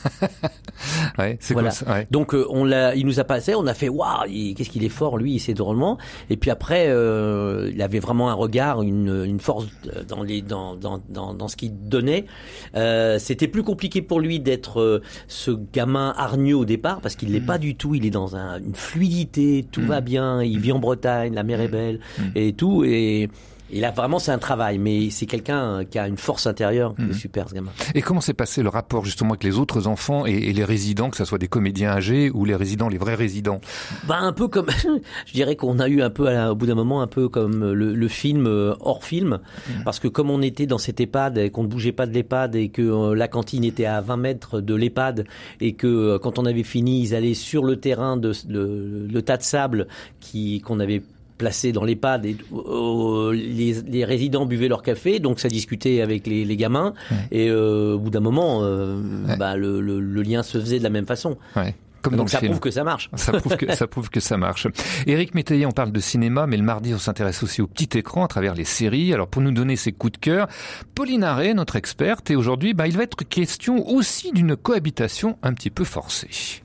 Ouais, c'est voilà. Comme ça, ouais. Donc il nous a passé, on a fait waouh, qu'est-ce qu'il est fort lui, c'est drôlement. Et puis après, il avait vraiment un regard, une force dans ce qu'il donnait. C'était plus compliqué pour lui d'être ce gamin hargneux au départ, parce qu'il l'est pas du tout. Il est dans une fluidité, tout va bien. Il vit en Bretagne, la mer est belle et tout. Et là, vraiment, c'est un travail, mais c'est quelqu'un qui a une force intérieure, qui est super, ce gamin. Et comment s'est passé le rapport, justement, avec les autres enfants et les résidents, que ce soit des comédiens âgés ou les résidents, les vrais résidents? Un peu comme, je dirais qu'on a eu un peu, au bout d'un moment, un peu comme le film hors film, parce que comme on était dans cette EHPAD et qu'on ne bougeait pas de l'EHPAD et que la cantine était à 20 mètres de l'EHPAD et que quand on avait fini, ils allaient sur le terrain le tas de sable qu'on avait placés dans l'EHPAD, et les résidents buvaient leur café, donc ça discutait avec les gamins, et au bout d'un moment, le lien se faisait de la même façon. Ouais. Donc ça prouve que ça marche. Ça prouve que ça marche. Éric Métayer, on parle de cinéma, mais le mardi, on s'intéresse aussi au petit écran à travers les séries. Alors pour nous donner ses coups de cœur, Pauline Arrey, notre experte, et aujourd'hui, il va être question aussi d'une cohabitation un petit peu forcée.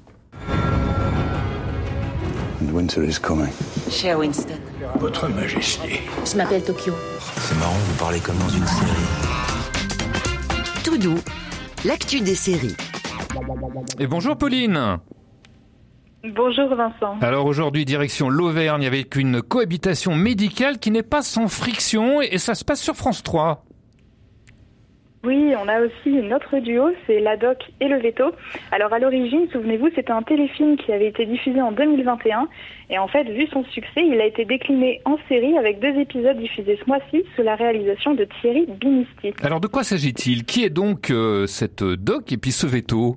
And winter is coming. Cher Winston. Votre Majesté. Je m'appelle Tokyo. C'est marrant, vous parlez comme dans une série. Tout doux, l'actu des séries. Et bonjour Pauline. Bonjour Vincent. Alors aujourd'hui, direction l'Auvergne avec une cohabitation médicale qui n'est pas sans friction, et ça se passe sur France 3. Oui, on a aussi une autre duo, c'est La Doc et le Veto. Alors à l'origine, souvenez-vous, c'était un téléfilm qui avait été diffusé en 2021. Et en fait, vu son succès, il a été décliné en série avec 2 épisodes diffusés ce mois-ci sous la réalisation de Thierry Binisti. Alors de quoi s'agit-il? Qui est donc cette Doc et puis ce Veto?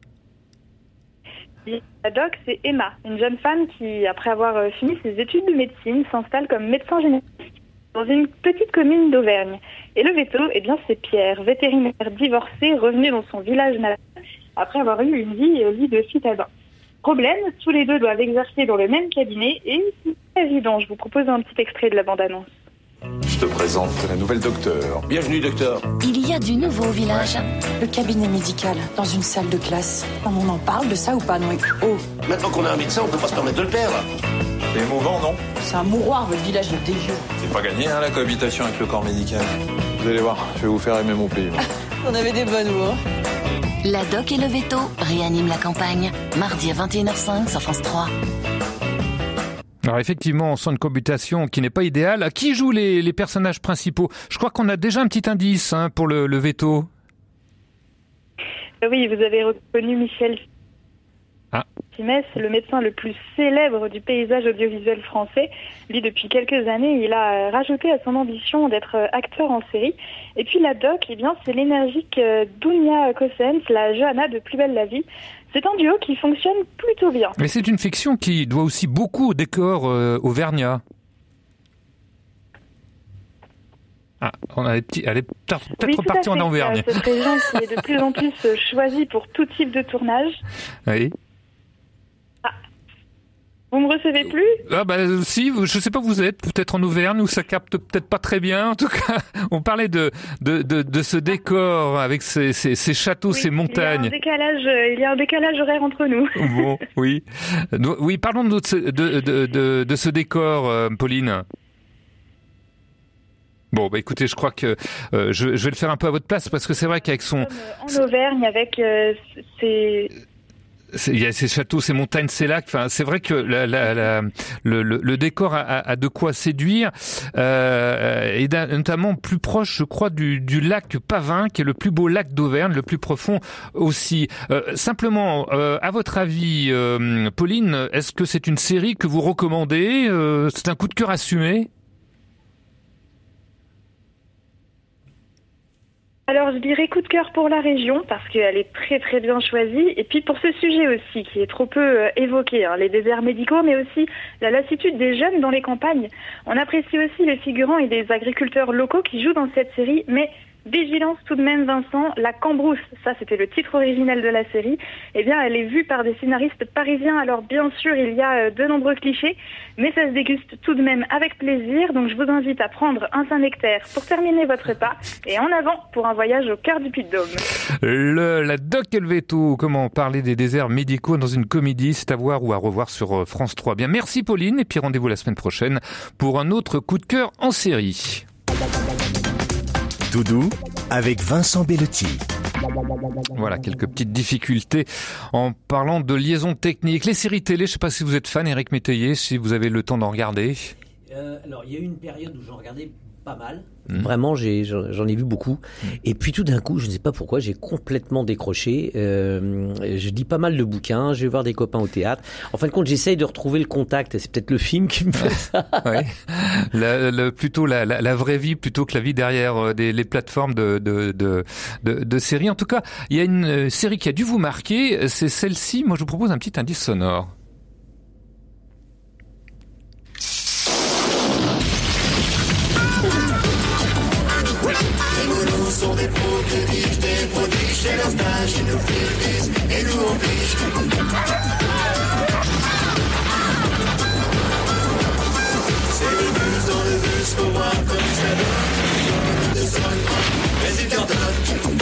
La Doc, c'est Emma, une jeune femme qui, après avoir fini ses études de médecine, s'installe comme médecin généraliste dans une petite commune d'Auvergne. Et le Veto, c'est Pierre, vétérinaire divorcé, revenu dans son village natal après avoir eu une vie de citadin. Problème, tous les deux doivent exercer dans le même cabinet et c'est pas évident. Je vous propose un petit extrait de la bande-annonce. Je te présente la nouvelle docteure. Bienvenue, docteur. Il y a du nouveau au village. Le cabinet médical, dans une salle de classe. On en parle de ça ou pas, non? Oh, maintenant qu'on a un médecin, on peut pas se permettre de le perdre. C'est émouvant, non? C'est un mouroir, votre village de vieux. C'est pas gagné, la cohabitation avec le corps médical. Vous allez voir, je vais vous faire aimer mon pays. On avait des bonnes mots. La Doc et le Veto réaniment la campagne. Mardi à 21h05 sur France 3. Alors effectivement, on sent une cohabitation qui n'est pas idéale. Qui joue les personnages principaux? Je crois qu'on a déjà un petit indice pour le Veto. Oui, vous avez reconnu Michel. Simès, le médecin le plus célèbre du paysage audiovisuel français. Lui, depuis quelques années, il a rajouté à son ambition d'être acteur en série. Et puis la doc, eh bien, c'est l'énergique Dounia Cossens, la Johanna de Plus belle la vie. C'est un duo qui fonctionne plutôt bien. Mais c'est une fiction qui doit aussi beaucoup au décor auvergnat. Elle est peut-être partie en Auvergne. Cette région qui est de plus en plus choisie pour tout type de tournage. Oui. Vous me recevez plus ? Si, je sais pas où vous êtes, peut-être en Auvergne où ça capte peut-être pas très bien. En tout cas, on parlait de ce décor avec ces châteaux, ces montagnes. Il y a un décalage horaire entre nous. Bon, oui. Oui, parlons de ce décor, Pauline. Bon, écoutez, je crois que je vais le faire un peu à votre place parce que c'est vrai qu'avec son... En Auvergne, avec il y a ces châteaux, ces montagnes, ces lacs. Enfin, c'est vrai que le décor a de quoi séduire, et notamment plus proche, je crois, du lac Pavin, qui est le plus beau lac d'Auvergne, le plus profond aussi. Simplement, à votre avis, Pauline, est-ce que c'est une série que vous recommandez ? C'est un coup de cœur assumé ? Alors, je dirais coup de cœur pour la région, parce qu'elle est très très bien choisie, et puis pour ce sujet aussi, qui est trop peu évoqué, les déserts médicaux, mais aussi la lassitude des jeunes dans les campagnes. On apprécie aussi les figurants et les agriculteurs locaux qui jouent dans cette série, mais vigilance tout de même, Vincent, la Cambrousse, ça c'était le titre originel de la série, eh bien elle est vue par des scénaristes parisiens, alors bien sûr il y a de nombreux clichés, mais ça se déguste tout de même avec plaisir, donc je vous invite à prendre un Saint-Nectaire pour terminer votre repas, et en avant pour un voyage au cœur du Puy-de-Dôme. La doc El Veto, comment parler des déserts médicaux dans une comédie, c'est à voir ou à revoir sur France 3. Bien, merci Pauline, et puis rendez-vous la semaine prochaine pour un autre coup de cœur en série. Doudou avec Vincent Bellotti. Voilà, quelques petites difficultés en parlant de liaison technique. Les séries télé, je ne sais pas si vous êtes fan, Éric Métayer, si vous avez le temps d'en regarder. Alors, il y a eu une période où j'en regardais pas mal. Vraiment, j'en ai vu beaucoup. Et puis tout d'un coup, je ne sais pas pourquoi, j'ai complètement décroché. Je lis pas mal de bouquins, je vais voir des copains au théâtre. En fin de compte, j'essaye de retrouver le contact. C'est peut-être le film qui me fait ça. Ouais. Plutôt la vraie vie plutôt que la vie derrière les plateformes de séries. En tout cas, il y a une série qui a dû vous marquer. C'est celle-ci. Moi, je vous propose un petit indice sonore. Sont des pros qui dirigent des prodiges, c'est leur stage, ils nous frisent et nous on pige. C'est le bus dans le bus, faut voir comme ça donne. De son mais il t'ordonne.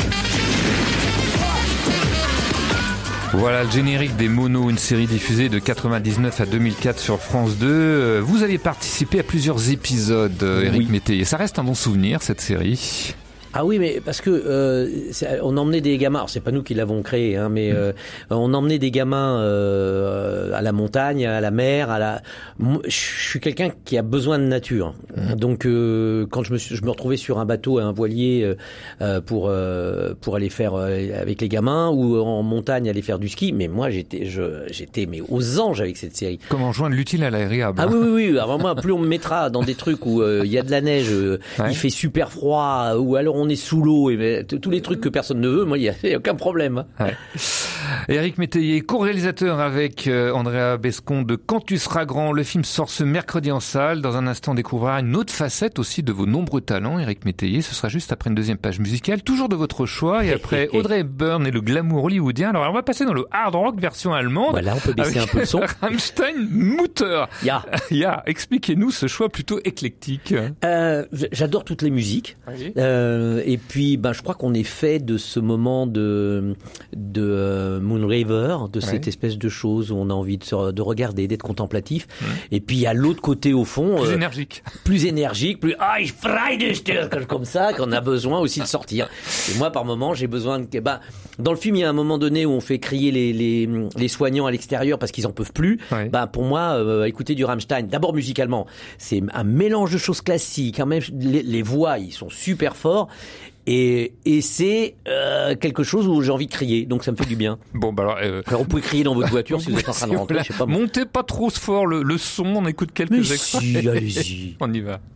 Voilà le générique des Monos, une série diffusée de 99 à 2004 sur France 2. Vous avez participé à plusieurs épisodes, Éric Métayer. Ça reste un bon souvenir, cette série. Ah oui, mais parce que on emmenait des gamins. Alors c'est pas nous qui l'avons créé, mais on emmenait des gamins à la montagne, à la mer, Je suis quelqu'un qui a besoin de nature. Donc quand je me retrouvais sur un bateau, à un voilier pour aller faire avec les gamins ou en montagne aller faire du ski, mais moi j'étais aux anges avec cette série. Comment joindre l'utile à l'agréable. Ah oui. Alors moi, plus on me mettra dans des trucs où il y a de la neige, il fait super froid, ou alors on est sous l'eau, et tous les trucs que personne ne veut, moi, il n'y a aucun problème. Ouais. Éric Métayer, co-réalisateur avec Andrea Bescon de Quand tu seras grand. Le film sort ce mercredi en salle. Dans un instant, on découvrira une autre facette aussi de vos nombreux talents, Éric Métayer. Ce sera juste après une deuxième page musicale, toujours de votre choix, et après Audrey Hepburn et le glamour hollywoodien. Alors, on va passer dans le hard rock version allemande. Voilà, on peut baisser un peu le son. Rammstein Mutter. Ya. Expliquez-nous ce choix plutôt éclectique. J'adore toutes les musiques. Oui. Et puis, je crois qu'on est fait de ce moment de Moonraver, de cette espèce de chose où on a envie de regarder, d'être contemplatif. Et puis, il y a l'autre côté au fond. Plus énergique, plus Ich freue dich, comme ça, qu'on a besoin aussi de sortir. Et moi, par moment, j'ai besoin de... dans le film, il y a un moment donné où on fait crier les soignants à l'extérieur parce qu'ils en peuvent plus. Ouais. Pour moi, écouter du Rammstein, d'abord musicalement, c'est un mélange de choses classiques. Quand même, les voix, ils sont super forts. Et c'est quelque chose où j'ai envie de crier, donc ça me fait du bien. Bon, bah alors vous pouvez crier dans votre voiture si vous êtes en train de rentrer, je sais pas. Montez pas trop fort le son, on écoute quelques extraits. Si, allez-y. On y va.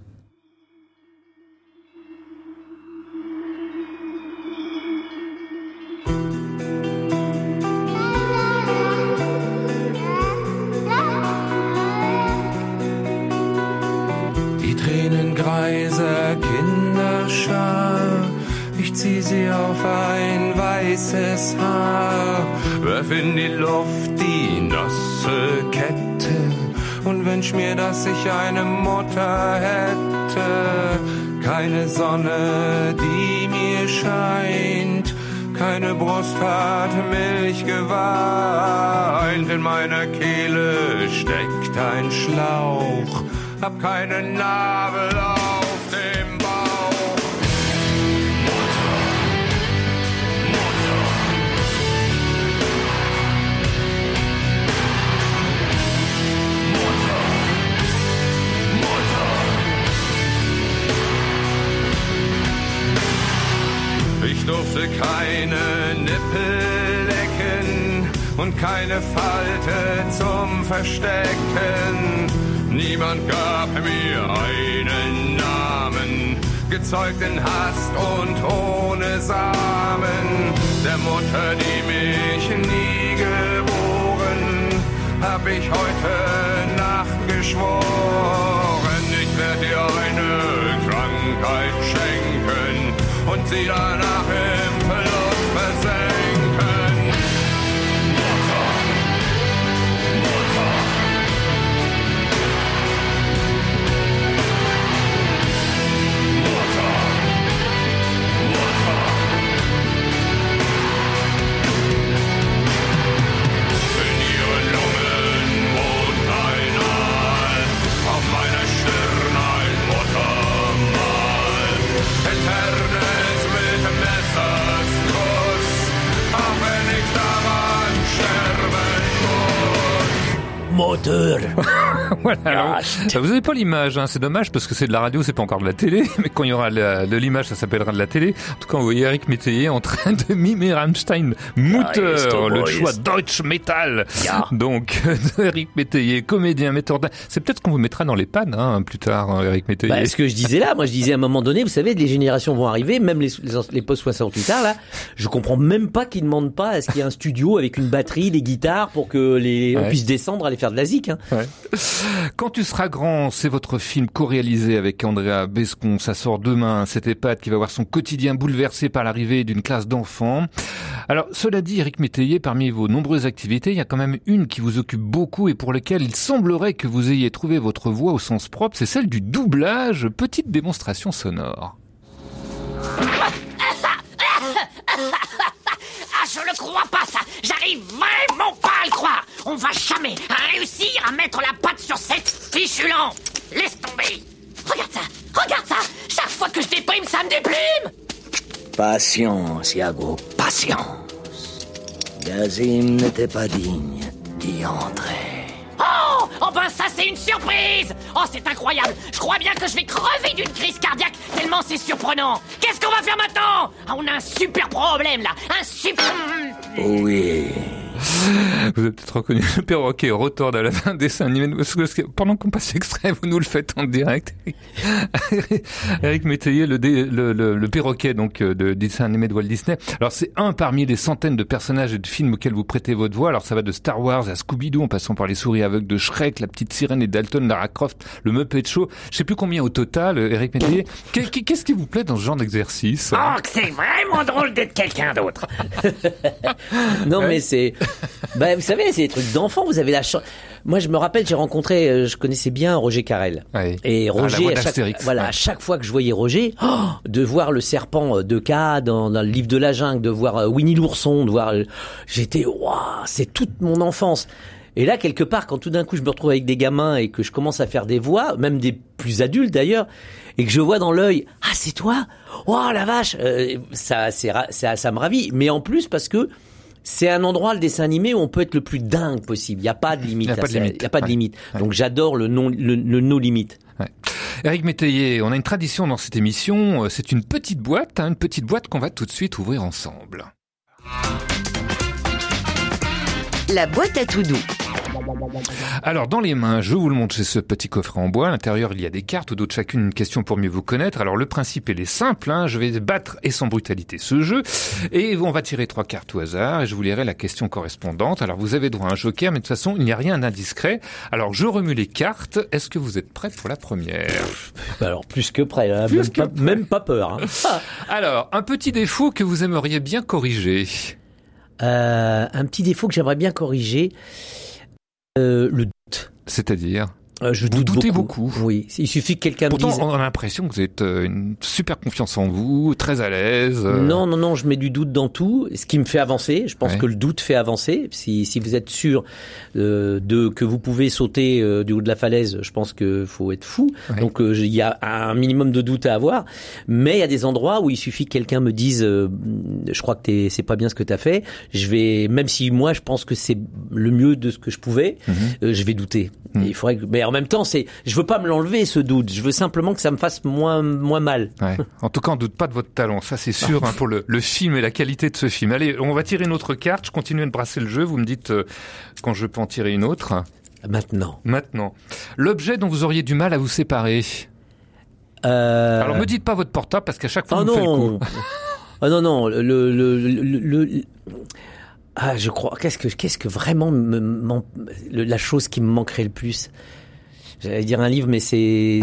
Die tränengreise Kinderschar, ich zieh sie auf ein weißes Haar, werf in die Luft die nasse Kette und wünsch mir, dass ich eine Mutter hätte. Keine Sonne, die mir scheint, keine Brust hat Milch geweint. In meiner Kehle steckt ein Schlauch, hab keine Narbe auf dem Bauch. Mutter, Mutter. Mutter, Mutter. Ich durfte keine Nippel lecken und keine Falte zum Verstecken. Niemand gab mir einen Namen, gezeugt in Hast und ohne Samen. Der Mutter, die mich nie geboren, hab ich heute Nacht geschworen. Ich werd dir eine Krankheit schenken und sie danach im Verlust versenken. Mutter, Mutter. Eternes mit Messers Kuss, auch wenn ich daran sterben muss. Moteur. Voilà. Alors, vous avez pas l'image, hein, c'est dommage parce que c'est de la radio, c'est pas encore de la télé, mais quand il y aura de l'image, ça s'appellera de la télé. En tout cas, vous voyez Eric Métayer en train de mimer Rammstein Mutter, le choix Deutsch Metal. Ja. Donc, Eric Métayer, comédien, metteur d'art. C'est peut-être qu'on vous mettra dans les pannes, hein, plus tard, Eric Métayer. Bah, ce que je disais là, moi je disais à un moment donné, vous savez, les générations vont arriver, même les post 68 ans là, je comprends même pas qu'ils demandent pas à ce qu'il y ait un studio avec une batterie, des guitares pour que on puisse descendre, aller faire de la zik, hein. Ouais. Quand tu seras grand, c'est votre film co-réalisé avec Andrea Bescon. Ça sort demain, cette EHPAD qui va voir son quotidien bouleversé par l'arrivée d'une classe d'enfants. Alors, cela dit, Eric Métayer, parmi vos nombreuses activités, il y a quand même une qui vous occupe beaucoup et pour laquelle il semblerait que vous ayez trouvé votre voix au sens propre, c'est celle du doublage. Petite démonstration sonore. Ah, je le crois pas, ça. J'arrive vraiment pas à le croire. On va jamais réussir à mettre la patte sur cette fichue lampe. Laisse tomber. Regarde ça. Chaque fois que je déprime, ça me déprime. Patience, Iago, patience. Gazim n'était pas digne d'y entrer. Oh ben ça, c'est une surprise. Oh, c'est incroyable. Je crois bien que je vais crever d'une crise cardiaque tellement c'est surprenant. Qu'est-ce qu'on va faire maintenant? Ah, on a un super problème, là. Un super... Oui. Vous avez peut-être reconnu le perroquet Rotor de la fin des dessins animés. Pendant qu'on passe l'extrait, vous nous le faites en direct. Eric Métayer, le perroquet donc de dessin animé de Walt Disney. Alors c'est un parmi des centaines de personnages et de films auxquels vous prêtez votre voix. Alors ça va de Star Wars à Scooby-Doo en passant par les souris aveugles de Shrek, la petite sirène et Dalton, Lara Croft, le Muppet Show. Je sais plus combien au total, Eric Métayer. Qu'est-ce qui vous plaît dans ce genre d'exercice? Oh, que c'est vraiment drôle d'être quelqu'un d'autre. Non, mais c'est... Bah, vous savez, c'est des trucs d'enfants. Vous avez la chance. Moi, je me rappelle, j'ai rencontré, je connaissais bien Roger Carrel. Oui. Et Roger, à chaque fois que je voyais Roger, de voir le serpent de K dans le livre de la jungle, de voir Winnie l'ourson, de voir, j'étais, waouh, c'est toute mon enfance. Et là, quelque part, quand tout d'un coup je me retrouve avec des gamins et que je commence à faire des voix, même des plus adultes d'ailleurs, et que je vois dans l'œil, ah, c'est toi? Oh, la vache! Ça me ravit. Mais en plus, parce que c'est un endroit, le dessin animé, où on peut être le plus dingue possible. Il n'y a pas de limite. Il n'y a pas de limite. Donc j'adore le no limite. Ouais. Éric Métayer, on a une tradition dans cette émission, c'est une petite boîte qu'on va tout de suite ouvrir ensemble. La boîte à tout doux. Alors, dans les mains, je vous le montre, c'est ce petit coffret en bois. À l'intérieur, il y a des cartes, d'autres chacune une question pour mieux vous connaître. Alors, le principe, il est simple, hein. Je vais battre et sans brutalité ce jeu. Et on va tirer 3 cartes au hasard et je vous lirai la question correspondante. Alors, vous avez droit à un joker, mais de toute façon, il n'y a rien d'indiscret. Alors, je remue les cartes. Est-ce que vous êtes prêts pour la première? Alors, plus que prêt, hein. Même pas peur. Hein. Alors, un petit défaut que vous aimeriez bien corriger. Un petit défaut que j'aimerais bien corriger, le doute. C'est-à-dire je vous doute doutez beaucoup. Oui, il suffit que quelqu'un me dise... Pourtant, on a l'impression que vous êtes une super confiance en vous, très à l'aise. Non, je mets du doute dans tout, ce qui me fait avancer. Je pense que le doute fait avancer. Si vous êtes sûr que vous pouvez sauter du haut de la falaise, je pense que faut être fou. Ouais. Donc, il y a un minimum de doute à avoir. Mais il y a des endroits où il suffit que quelqu'un me dise je crois que c'est pas bien ce que t'as fait. Même si moi, je pense que c'est le mieux de ce que je pouvais, je vais douter. Et il faudrait mais en même temps, je veux pas me l'enlever, ce doute. Je veux simplement que ça me fasse moins mal. Ouais. En tout cas, on doute pas de votre talent. Ça, c'est sûr, pour le film et la qualité de ce film. Allez, on va tirer une autre carte. Je continue de brasser le jeu. Vous me dites quand je peux en tirer une autre. Maintenant. L'objet dont vous auriez du mal à vous séparer. Alors, me dites pas votre portable parce qu'à chaque fois, vous me faites le coup. Non. Je crois. Qu'est-ce que vraiment la chose qui me manquerait le plus? J'allais dire un livre, mais c'est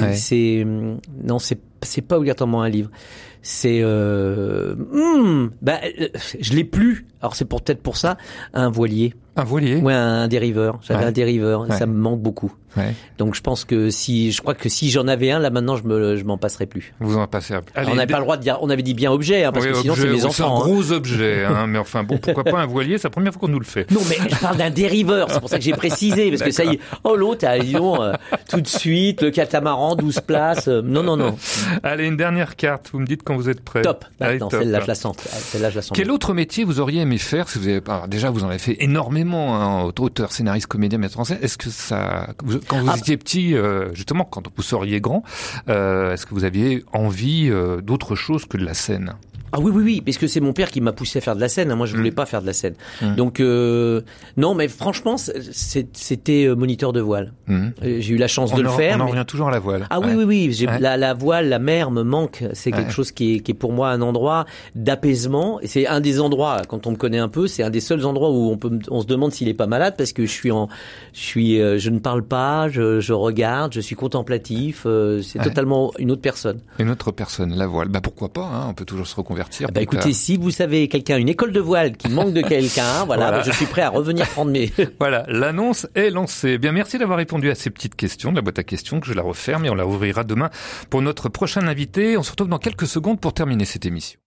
pas obligatoirement un livre. C'est je l'ai plus. Alors c'est peut-être pour ça un voilier. Un voilier? Ouais, un dériveur. J'avais un dériveur. Ça me manque beaucoup. Ouais. Donc je pense que je crois que si j'en avais un, là maintenant, je m'en passerai plus. Vous en passerez. Allez, on n'avait pas le droit de dire, on avait dit bien objet, hein, parce que sinon c'est les enfants. C'est un gros objet, hein. Mais enfin bon, pourquoi pas un voilier? C'est la première fois qu'on nous le fait. Non, mais je parle d'un dériveur. C'est pour ça que j'ai précisé, parce que ça y est. Oh, l'autre, tout de suite, le catamaran, 12 places. Non. Allez, une dernière carte. Vous me dites quand vous êtes prêts. Top. Maintenant, celle-là, je la sens. Quel autre métier vous auriez aimé faire si vous avez, alors déjà, vous en avez fait énormément, hein, auteur, scénariste, comédien, metteur en scène. Est-ce que quand vous étiez petit, justement, quand vous seriez grand, est-ce que vous aviez envie d'autre chose que de la scène? Ah oui, parce que c'est mon père qui m'a poussé à faire de la scène. Moi, je voulais pas faire de la scène. Donc, non, mais franchement, c'était moniteur de voile. J'ai eu la chance de le faire. On en revient toujours à la voile. Ah oui. La voile, la mer me manque. C'est quelque chose qui est pour moi un endroit d'apaisement. Et c'est un des endroits, quand on me connaît un peu, c'est un des seuls endroits où on se demande s'il est pas malade, parce que je ne parle pas, je regarde, je suis contemplatif. C'est totalement une autre personne. Une autre personne, la voile. Pourquoi pas, hein, on peut toujours se reconvertir. Écoutez, si vous savez une école de voile qui manque de quelqu'un, voilà. Je suis prêt à revenir prendre mes... Voilà, l'annonce est lancée. Bien, merci d'avoir répondu à ces petites questions de la boîte à questions, que je la referme et on la rouvrira demain pour notre prochain invité. On se retrouve dans quelques secondes pour terminer cette émission.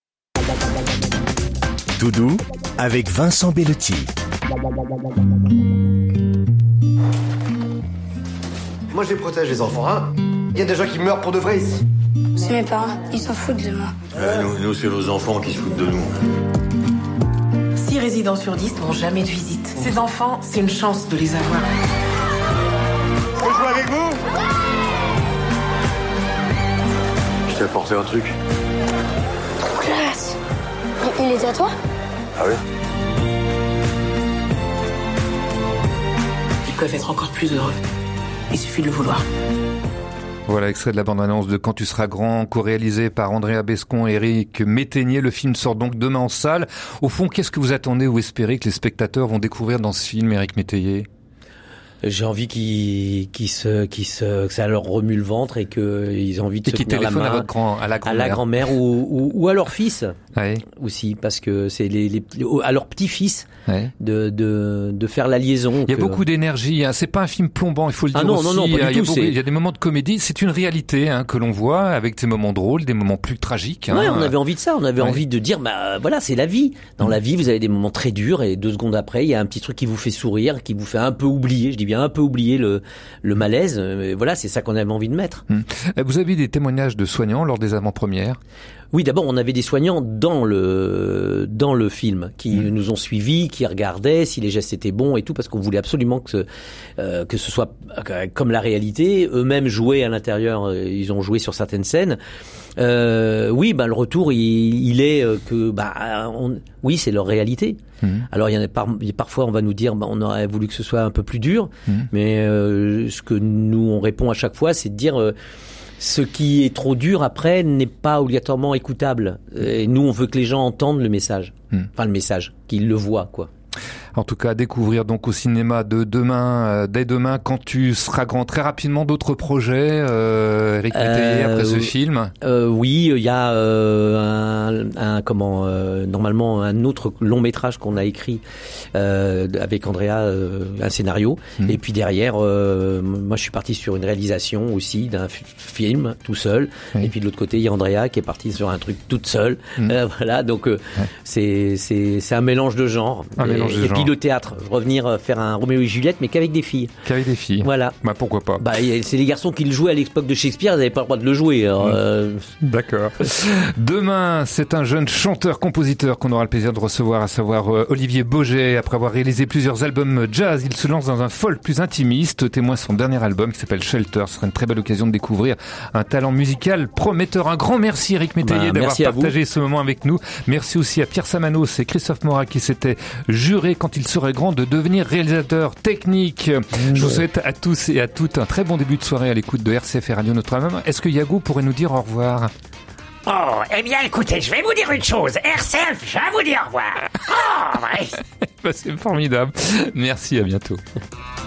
Doudou avec Vincent Bellotti. Moi, je les protège, les enfants, hein. Il y a des gens qui meurent pour de vrai ici. C'est mes parents, ils s'en foutent de moi. Nous, c'est nos enfants qui se foutent de nous. 6 résidents sur 10 n'ont jamais de visite. Ces enfants, c'est une chance de les avoir. Je peux jouer avec vous? Je t'ai apporté un truc. Trop classe. Il est à toi? Ah oui? Ils peuvent être encore plus heureux. Il suffit de le vouloir. Voilà, extrait de la bande-annonce de Quand tu seras grand, co-réalisé par Andrea Bescon et Éric Métayer. Le film sort donc demain en salle. Au fond, qu'est-ce que vous attendez ou espérez que les spectateurs vont découvrir dans ce film, Éric Métayer? J'ai envie que ça leur remue le ventre et qu'ils aient envie de se tenir la main à la grand-mère ou à leur fils. Ouais. Aussi, parce que c'est à leur petit-fils de faire la liaison. Il y a beaucoup d'énergie, hein. C'est pas un film plombant, il faut le dire aussi. Non, pas du tout. Il y a des moments de comédie, c'est une réalité, hein, que l'on voit avec des moments drôles, des moments plus tragiques. Ouais, on avait envie de ça, on avait envie de dire, voilà, c'est la vie. Dans la vie, vous avez des moments très durs et 2 secondes après, il y a un petit truc qui vous fait sourire, qui vous fait un peu oublier, je dis bien un peu oublier le malaise. Voilà, c'est ça qu'on avait envie de mettre. Vous avez des témoignages de soignants lors des avant-premières? Oui, d'abord, on avait des soignants dans le film qui nous ont suivis, qui regardaient si les gestes étaient bons et tout, parce qu'on voulait absolument que ce soit comme la réalité. Eux-mêmes jouaient à l'intérieur, ils ont joué sur certaines scènes. Oui, le retour, il est que, oui, c'est leur réalité. Alors, il y en a parfois, on va nous dire, on aurait voulu que ce soit un peu plus dur, mais ce que nous on répond à chaque fois, c'est de dire. Ce qui est trop dur après n'est pas obligatoirement écoutable. Et nous, on veut que les gens entendent le message. Enfin, le message, qu'ils le voient, quoi. En tout cas, à découvrir donc au cinéma dès demain, quand tu seras grand. Très rapidement, d'autres projets, Éric Métayer, après ce film. Oui, il y a normalement un autre long métrage qu'on a écrit avec Andrea, un scénario. Et puis derrière, moi, je suis parti sur une réalisation aussi d'un film tout seul. Oui. Et puis de l'autre côté, il y a Andrea qui est partie sur un truc toute seule. Voilà, donc c'est un mélange de genres. Et puis le théâtre, revenir faire un Roméo et Juliette, mais qu'avec des filles. Qu'avec des filles. Voilà. Pourquoi pas. C'est les garçons qui le jouaient à l'époque de Shakespeare, ils n'avaient pas le droit de le jouer. Alors, D'accord. Demain, c'est un jeune chanteur-compositeur qu'on aura le plaisir de recevoir, à savoir Olivier Boget. Après avoir réalisé plusieurs albums jazz, il se lance dans un folk plus intimiste, témoin son dernier album qui s'appelle Shelter. Ce sera une très belle occasion de découvrir un talent musical prometteur. Un grand merci Éric Métayer d'avoir partagé ce moment avec nous. Merci aussi à Pierre Samanos et Christophe Morat qui s'étaient jurés quand il serait grand de devenir réalisateur technique. Je vous souhaite à tous et à toutes un très bon début de soirée à l'écoute de RCF et Radio Notre-Dame. Est-ce que Yago pourrait nous dire au revoir? Oh, eh bien écoutez, je vais vous dire une chose. RCF, je vais vous dire au revoir. Oh, ouais. C'est formidable. Merci, à bientôt.